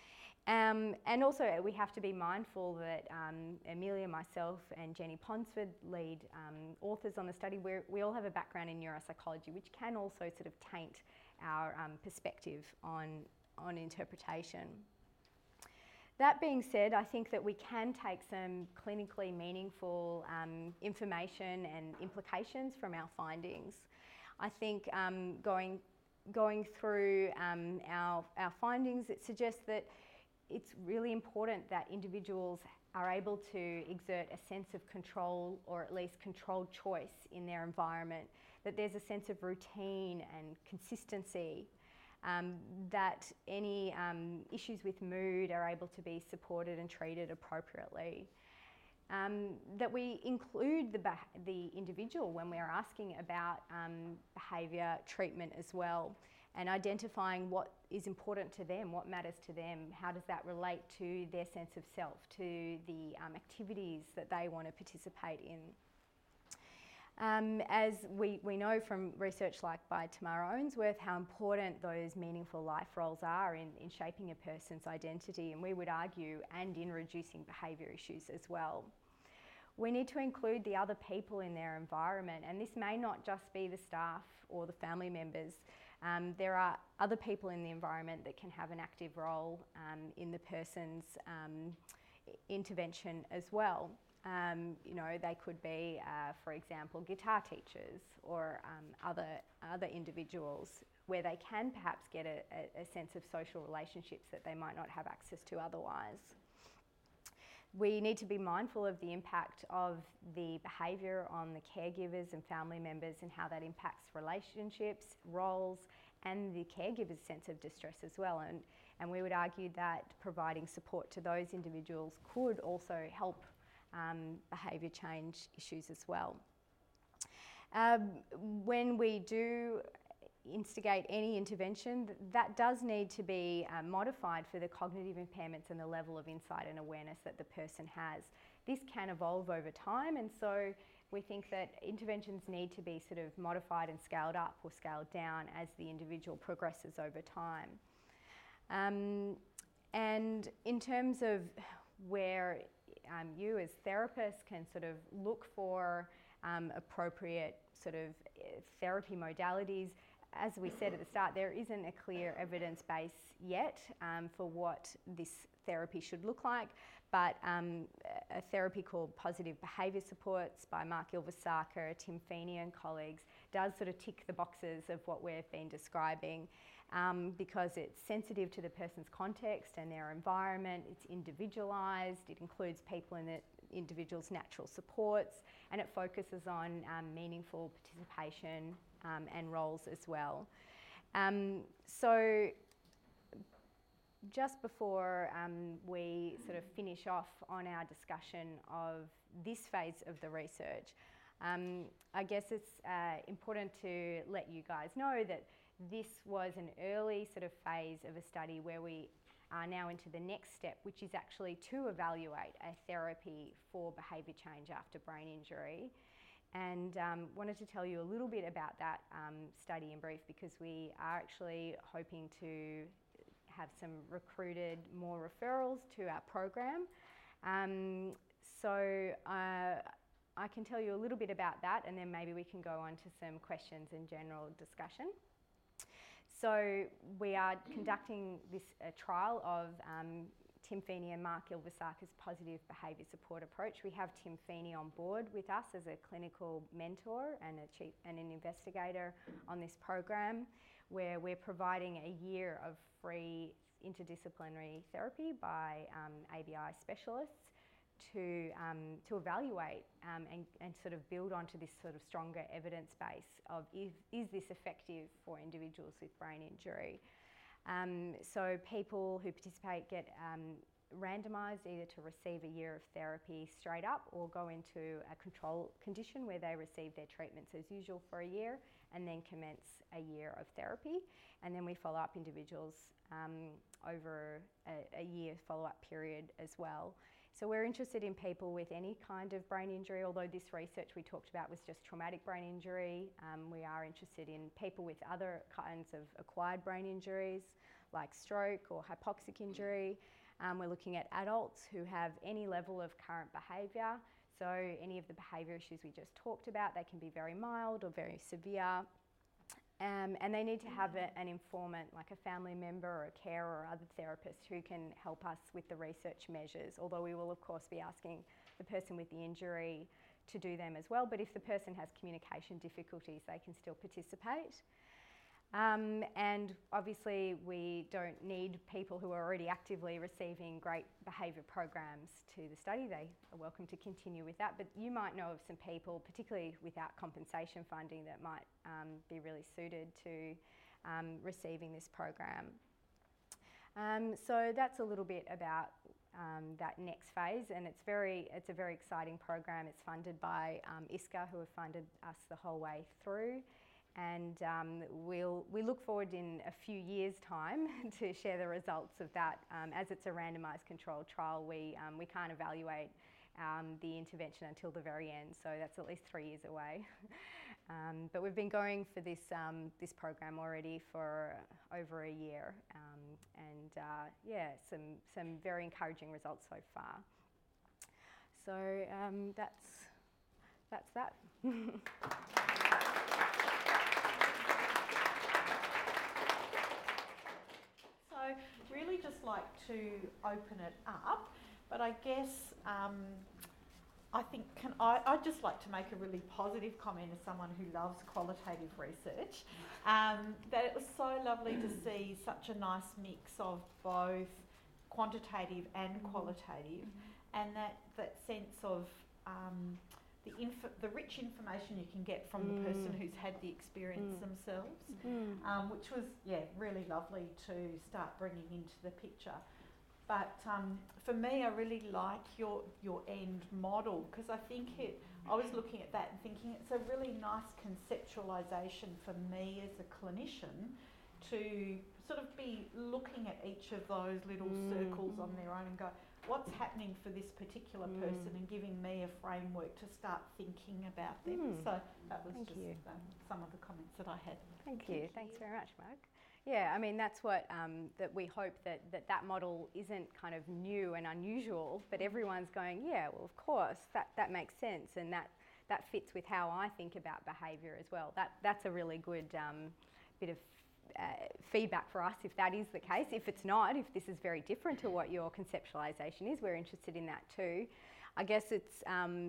And also we have to be mindful that Amelia, myself and Jenny Ponsford, lead authors on the study, we all have a background in neuropsychology, which can also sort of taint our perspective on interpretation. That being said, I think that we can take some clinically meaningful information and implications from our findings. I think going through our findings, it suggests that it's really important that individuals are able to exert a sense of control, or at least controlled choice in their environment, that there's a sense of routine and consistency, that any issues with mood are able to be supported and treated appropriately. That we include the individual when we are asking about behaviour treatment as well, and identifying what is important to them, what matters to them, how does that relate to their sense of self, to the activities that they want to participate in. As we know from research like by Tamara Owensworth, how important those meaningful life roles are in shaping a person's identity, and we would argue, and in reducing behaviour issues as well. We need to include the other people in their environment, and this may not just be the staff or the family members. There are other people in the environment that can have an active role in the person's intervention as well. They could be, for example, guitar teachers or other individuals where they can perhaps get a sense of social relationships that they might not have access to otherwise. We need to be mindful of the impact of the behaviour on the caregivers and family members and how that impacts relationships, roles, and the caregiver's sense of distress as well. And we would argue that providing support to those individuals could also help behaviour change issues as well. When we do instigate any intervention, that does need to be modified for the cognitive impairments and the level of insight and awareness that the person has. This can evolve over time, and so we think that interventions need to be sort of modified and scaled up or scaled down as the individual progresses over time. And in terms of where you as therapists can sort of look for appropriate sort of therapy modalities, as we said at the start, there isn't a clear evidence base yet for what this therapy should look like, but a therapy called Positive Behaviour Supports by Mark Ilvasaker, Tim Feeney and colleagues does sort of tick the boxes of what we've been describing, because it's sensitive to the person's context and their environment, it's individualised, it includes people in the individual's natural supports, and it focuses on meaningful participation and roles as well. So just before we sort of finish off on our discussion of this phase of the research, I guess it's important to let you guys know that this was an early sort of phase of a study where we are now into the next step, which is actually to evaluate a therapy for behaviour change after brain injury. And wanted to tell you a little bit about that study in brief, because we are actually hoping to have some recruited more referrals to our program. So I can tell you a little bit about that, and then maybe we can go on to some questions and general discussion. So we are conducting this trial of Tim Feeney and Mark Ilvasaker's Positive Behaviour Support Approach. We have Tim Feeney on board with us as a clinical mentor and an investigator on this program, where we're providing a year of free interdisciplinary therapy by ABI specialists to evaluate and sort of build onto this sort of stronger evidence base of is this effective for individuals with brain injury. So people who participate get randomised either to receive a year of therapy straight up or go into a control condition where they receive their treatments as usual for a year and then commence a year of therapy. And then we follow up individuals over a year follow-up period as well. So we're interested in people with any kind of brain injury, although this research we talked about was just traumatic brain injury. We are interested in people with other kinds of acquired brain injuries like stroke or hypoxic injury. We're looking at adults who have any level of current behaviour. So any of the behaviour issues we just talked about, they can be very mild or very severe. And they need to have an informant, like a family member or a carer or other therapist who can help us with the research measures, although we will of course be asking the person with the injury to do them as well. But if the person has communication difficulties, they can still participate. And obviously we don't need people who are already actively receiving great behaviour programs to the study. They are welcome to continue with that, but you might know of some people, particularly without compensation funding, that might be really suited to receiving this program. So that's a little bit about that next phase, and it's a very exciting program. It's funded by ISCA, who have funded us the whole way through. And we look forward in a few years' time to share the results of that. As it's a randomised controlled trial, we can't evaluate the intervention until the very end, so that's at least 3 years away. But we've been going for this program already for over a year, and yeah, some very encouraging results so far. So that's that.
So really just like to open it up, but I guess I think I'd just like to make a really positive comment as someone who loves qualitative research, that it was so lovely to see such a nice mix of both quantitative and qualitative, and that sense of the rich information you can get from the person who's had the experience themselves, which was, really lovely to start bringing into the picture. But for me, I really like your end model, because I think I was looking at that and thinking it's a really nice conceptualisation for me as a clinician to sort of be looking at each of those little circles on their own and go, what's happening for this particular person, and giving me a framework to start thinking about them. So that was some of the comments that I had.
Thank you. Thanks very much, Mark. Yeah, I mean, that's what that we hope that model isn't kind of new and unusual, but everyone's going, yeah, well, of course, that makes sense, and that fits with how I think about behaviour as well. That's a really good bit of feedback for us if that is the case. If it's not, if this is very different to what your conceptualisation is, we're interested in that too. I guess it's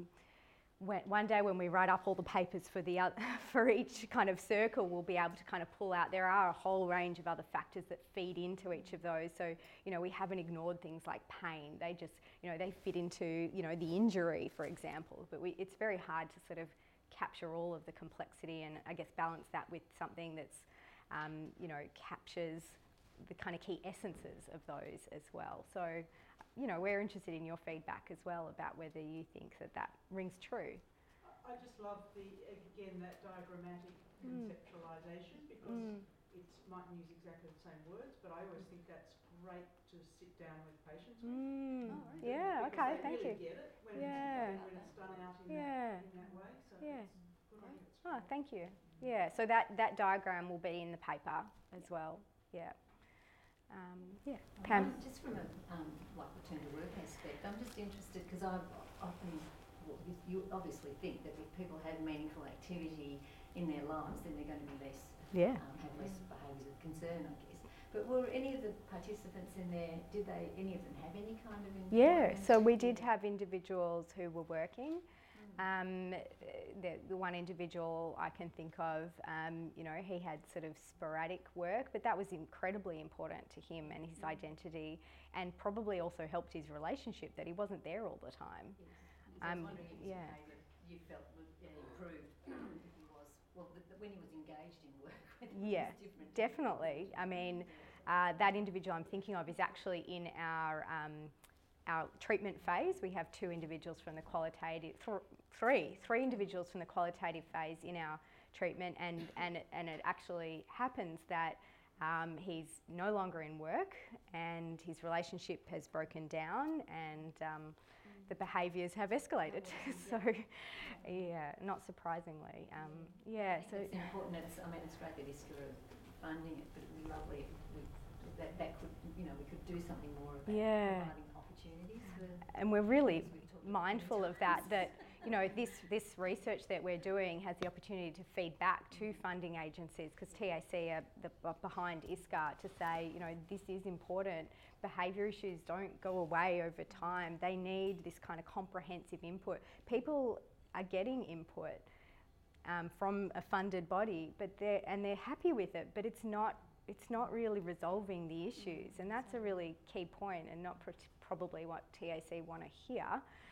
one day when we write up all the papers for each kind of circle, we'll be able to kind of pull out, there are a whole range of other factors that feed into each of those. So, we haven't ignored things like pain. They just, they fit into, the injury, for example. But it's very hard to sort of capture all of the complexity and, I guess, balance that with something that's captures the kind of key essences of those as well. So, we're interested in your feedback as well about whether you think that rings true.
I just love that diagrammatic conceptualisation, because it mightn't use exactly the same words, but I always think that's great to sit down with patients with.
Yeah, okay, thank you.
They really get it when it's done out in that way. So it's good.
Thank you. Yeah, so that diagram will be in the paper as well. Yeah. Pam.
Just from a return to work aspect, I'm just interested because I often, you obviously think that if people have meaningful activity in their lives, then they're going to be less, have less behaviours of concern, I guess. But were any of the participants in there, did any of them have any kind of involvement?
Yeah, so we did have individuals who were working. The one individual I can think of, he had sort of sporadic work, but that was incredibly important to him and his identity, and probably also helped his relationship that he wasn't there all the time.
Yes. I was wondering if it was behaviour you felt improved when he was engaged in work.
Yeah, definitely. I mean, that individual I'm thinking of is actually in our treatment phase. We have two individuals from the qualitative, three individuals from the qualitative phase in our treatment, and it actually happens that he's no longer in work and his relationship has broken down, and the behaviours have escalated. So, not surprisingly,
so it's important. It's great that ISCA are funding it, but it would be lovely if we that could, you know, we could do something more about
Yeah.
providing opportunities for.
And we're really
as we've talked about
mindful
many
of that,
times.
you know, this research that we're doing has the opportunity to feed back to funding agencies, because TAC are behind ISCA to say, you know, this is important. Behaviour issues don't go away over time. They need this kind of comprehensive input. People are getting input from a funded body, but they're happy with it, but it's not really resolving the issues, and that's a really key point, and not probably what TAC want to hear,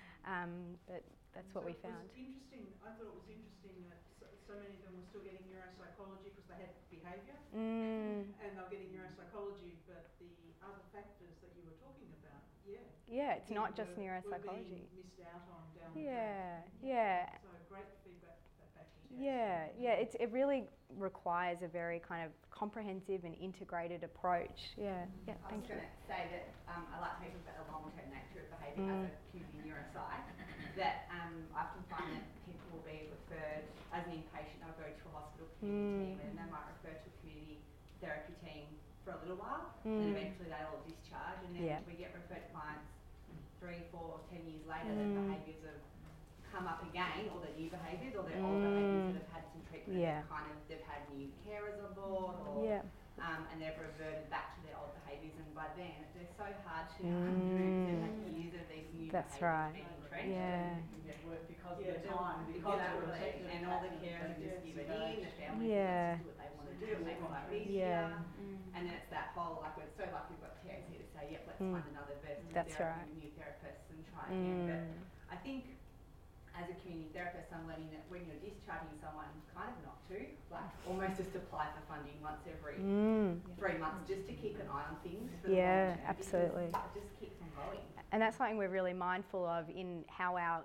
but that's what we found.
It was interesting. I thought it was interesting that so many of them were still getting neuropsychology because they had behaviour, and they're getting neuropsychology, but the other factors that you were talking about,
it's not just neuropsychology.
Were being missed out on down the
track.
So great feedback back to TAC.
It really requires a very kind of comprehensive and integrated approach.
I was going to say that I like talking about the long-term nature of behaviour as a community neuropsych. That I often find that people will be referred as an inpatient. They'll go to a hospital community team, and they might refer to a community therapy team for a little while, and eventually they'll all discharge. And then we get referred clients 3, 4, 10 years later that behaviours have come up again, or the new behaviours, or their old behaviours that have had some treatment. They've had new carers on board, or and they've reverted back to their old behaviours. And by then, they're so hard to undo. They've had years of these new behaviours being entrenched. Because of the time, and all the carers just give it in. The family just do what they want to do. It makes life easier. And then it's that whole, like, we're so lucky we've got TAC to say, yep, let's find another version of therapy, new therapists, and try again. But I think as a community therapist, I'm learning that when you're discharging someone, kind of not to, like, almost just apply for funding once every 3 months, just to keep an eye on things for the long term,
absolutely.
It just keeps them going.
And that's something we're really mindful of in how our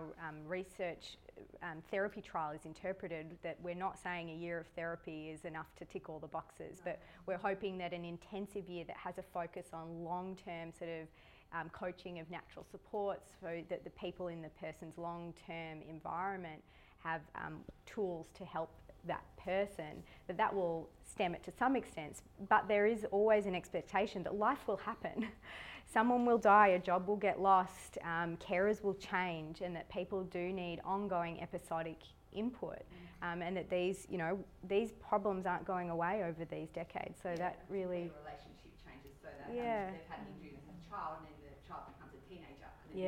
research therapy trial is interpreted, that we're not saying a year of therapy is enough to tick all the boxes, but we're hoping that an intensive year that has a focus on long-term sort of coaching of natural supports, so that the people in the person's long-term environment have tools to help that person, that will stem it to some extent. But there is always an expectation that life will happen. Someone will die, a job will get lost, carers will change, and that people do need ongoing episodic input, and that these problems aren't going away over these decades. So that really
relationship changes, so that they've had an injury, they have a child, and then the child becomes a teenager.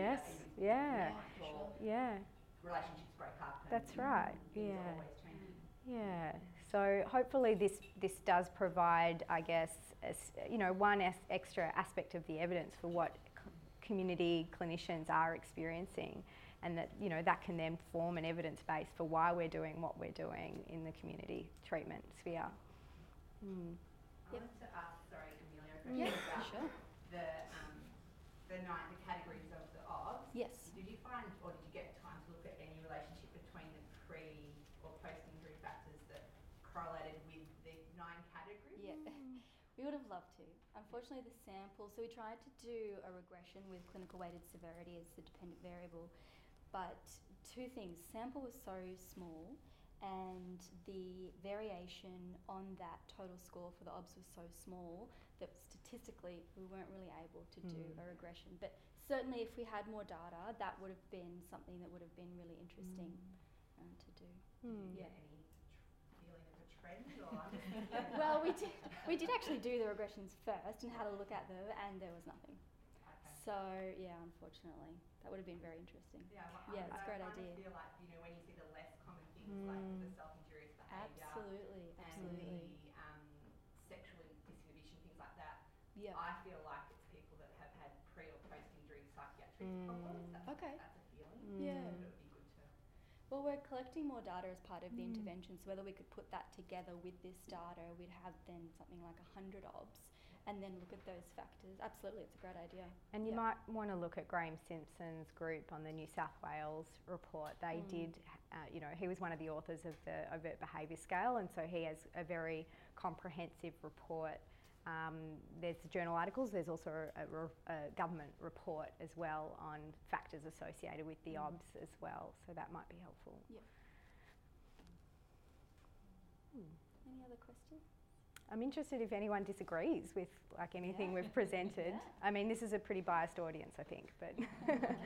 And then relationships break up.
That's right.
Things are always changing.
So hopefully this does provide, I guess, one extra aspect of the evidence for what community clinicians are experiencing, and that that can then form an evidence base for why we're doing what we're doing in the community treatment sphere.
I wanted to ask, sorry, Amelia, a question about the categories of the OBS.
Yes.
Did you find, or did you get time to look at any relationship between the pre or post-injury factors that correlated with the 9 categories?
Yeah, we would have loved to. Unfortunately, the sample, so we tried to do a regression with clinical weighted severity as the dependent variable, but 2 things. Sample was so small, and the variation on that total score for the OBS was so small that statistically we weren't really able to do a regression. But certainly if we had more data, that would have been something that would have been really interesting to do.
Yeah. Any feeling of a trend, or I'm just thinking?
Well, we did actually do the regressions first and had a look at them, and there was nothing.
Okay.
So yeah, unfortunately, that would have been very interesting.
Yeah,
Yeah, it's a great
I
idea.
feel like, when you see the less common things like the self-injurious behaviour
Absolutely.
and the sexual disinhibition, things like that,
Yeah.
I feel like it's people that have had pre or post-injury psychiatric problems.
Okay.
That's a feeling.
Yeah.
But it would be good to.
Well, we're collecting more data as part of the intervention, so whether we could put that together with this data, we'd have then something like 100 OBS, and then look at those factors. Absolutely, it's a great idea.
And you might want to look at Graham Simpson's group on the New South Wales report. They did, he was one of the authors of the overt behaviour scale, and so he has a very comprehensive report. There's journal articles, there's also a government report as well on factors associated with the OBS as well, so that might be helpful.
Any other questions?
I'm interested if anyone disagrees with like anything we've presented. I mean, this is a pretty biased audience, I think, but
What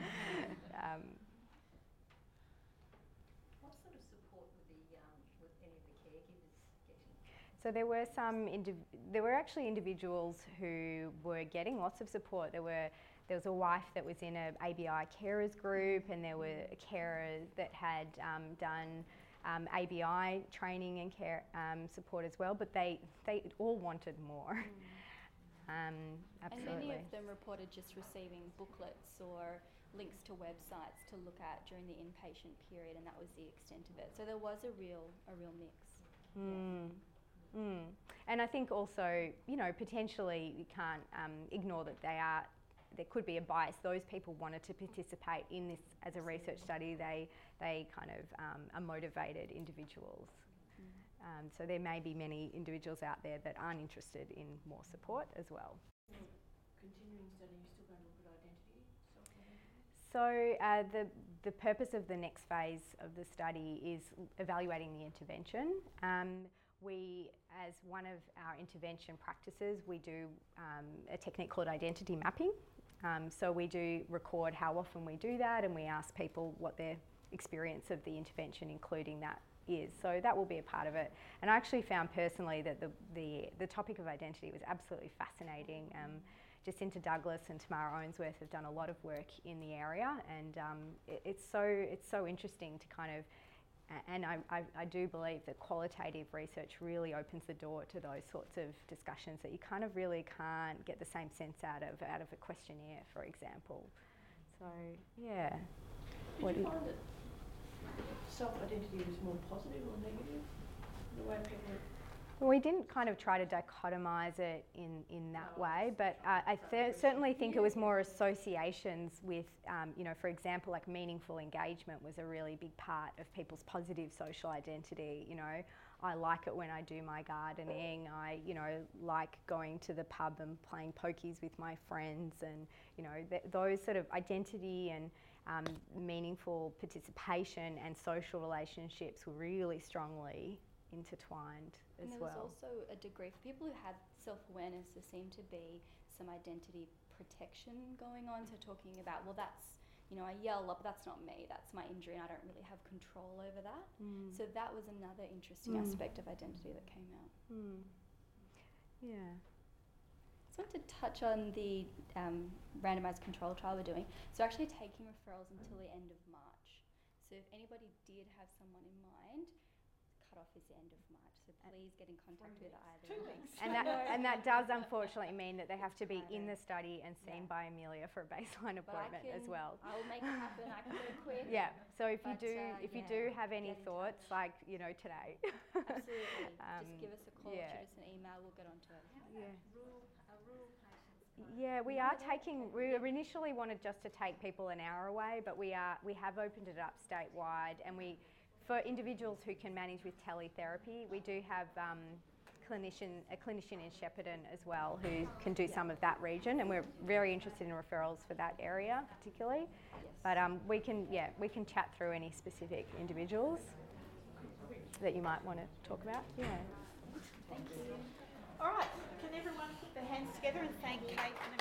sort of support with any of the caregivers getting?
So there were actually individuals who were getting lots of support. There was a wife that was in a ABI carers group, and there were carers that had done ABI training and care support as well, but they all wanted more. Absolutely.
And many of them reported just receiving booklets or links to websites to look at during the inpatient period, and that was the extent of it. So there was a real mix.
And I think also, you know, potentially you can't ignore that there could be a bias. Those people wanted to participate in this as a research study. They kind of are motivated individuals. So there may be many individuals out there that aren't interested in more support as well.
Continuing study, you're still going to look at identity?
So the purpose of the next phase of the study is evaluating the intervention. We, as one of our intervention practices, we do a technique called identity mapping. So we do record how often we do that, and we ask people what their experience of the intervention, including that, is. So that will be a part of it. And I actually found personally that the topic of identity was absolutely fascinating. Jacinta Douglas and Tamara Owensworth have done a lot of work in the area, and it's so interesting to kind of. And I do believe that qualitative research really opens the door to those sorts of discussions that you kind of really can't get the same sense out of a questionnaire, for example. So, yeah.
Did you find that self-identity was more positive or negative? The way people...
Well, we didn't kind of try to dichotomise it in that way, but I certainly think it was more associations with, you know, for example, like meaningful engagement was a really big part of people's positive social identity. You know, I like it when I do my gardening. I, you know, like going to the pub and playing pokies with my friends, and, you know, those sort of identity and meaningful participation and social relationships were really strongly intertwined as well.
And there was also a degree for people who had self-awareness. There seemed to be some identity protection going on. So talking about, well, that's, you know, I yell up, that's not me, that's my injury, and I don't really have control over that. So that was another interesting aspect of identity that came out.
Yeah.
I just want to touch on the randomised control trial we're doing. So actually taking referrals until the end of March. So if anybody did have someone in mind, cut off is the end of March. So please get in contact with either.
2 weeks.
And that does unfortunately mean that they have to be in the study and seen by Amelia for a baseline appointment as well.
I'll make it happen. I can do it quick.
Yeah. So if you do have any thoughts, like, you know, today.
Absolutely. Just give us a call, shoot us an email. We'll get onto it.
Rural patients?
Yeah, we are taking. We initially wanted just to take people an hour away, but we have opened it up statewide, and for individuals who can manage with teletherapy, we do have a clinician in Shepparton as well who can do some of that region, and we're very interested in referrals for that area particularly. But we can chat through any specific individuals that you might want to talk about. Yeah.
Thank you. All right, can everyone put their hands together and thank Kate and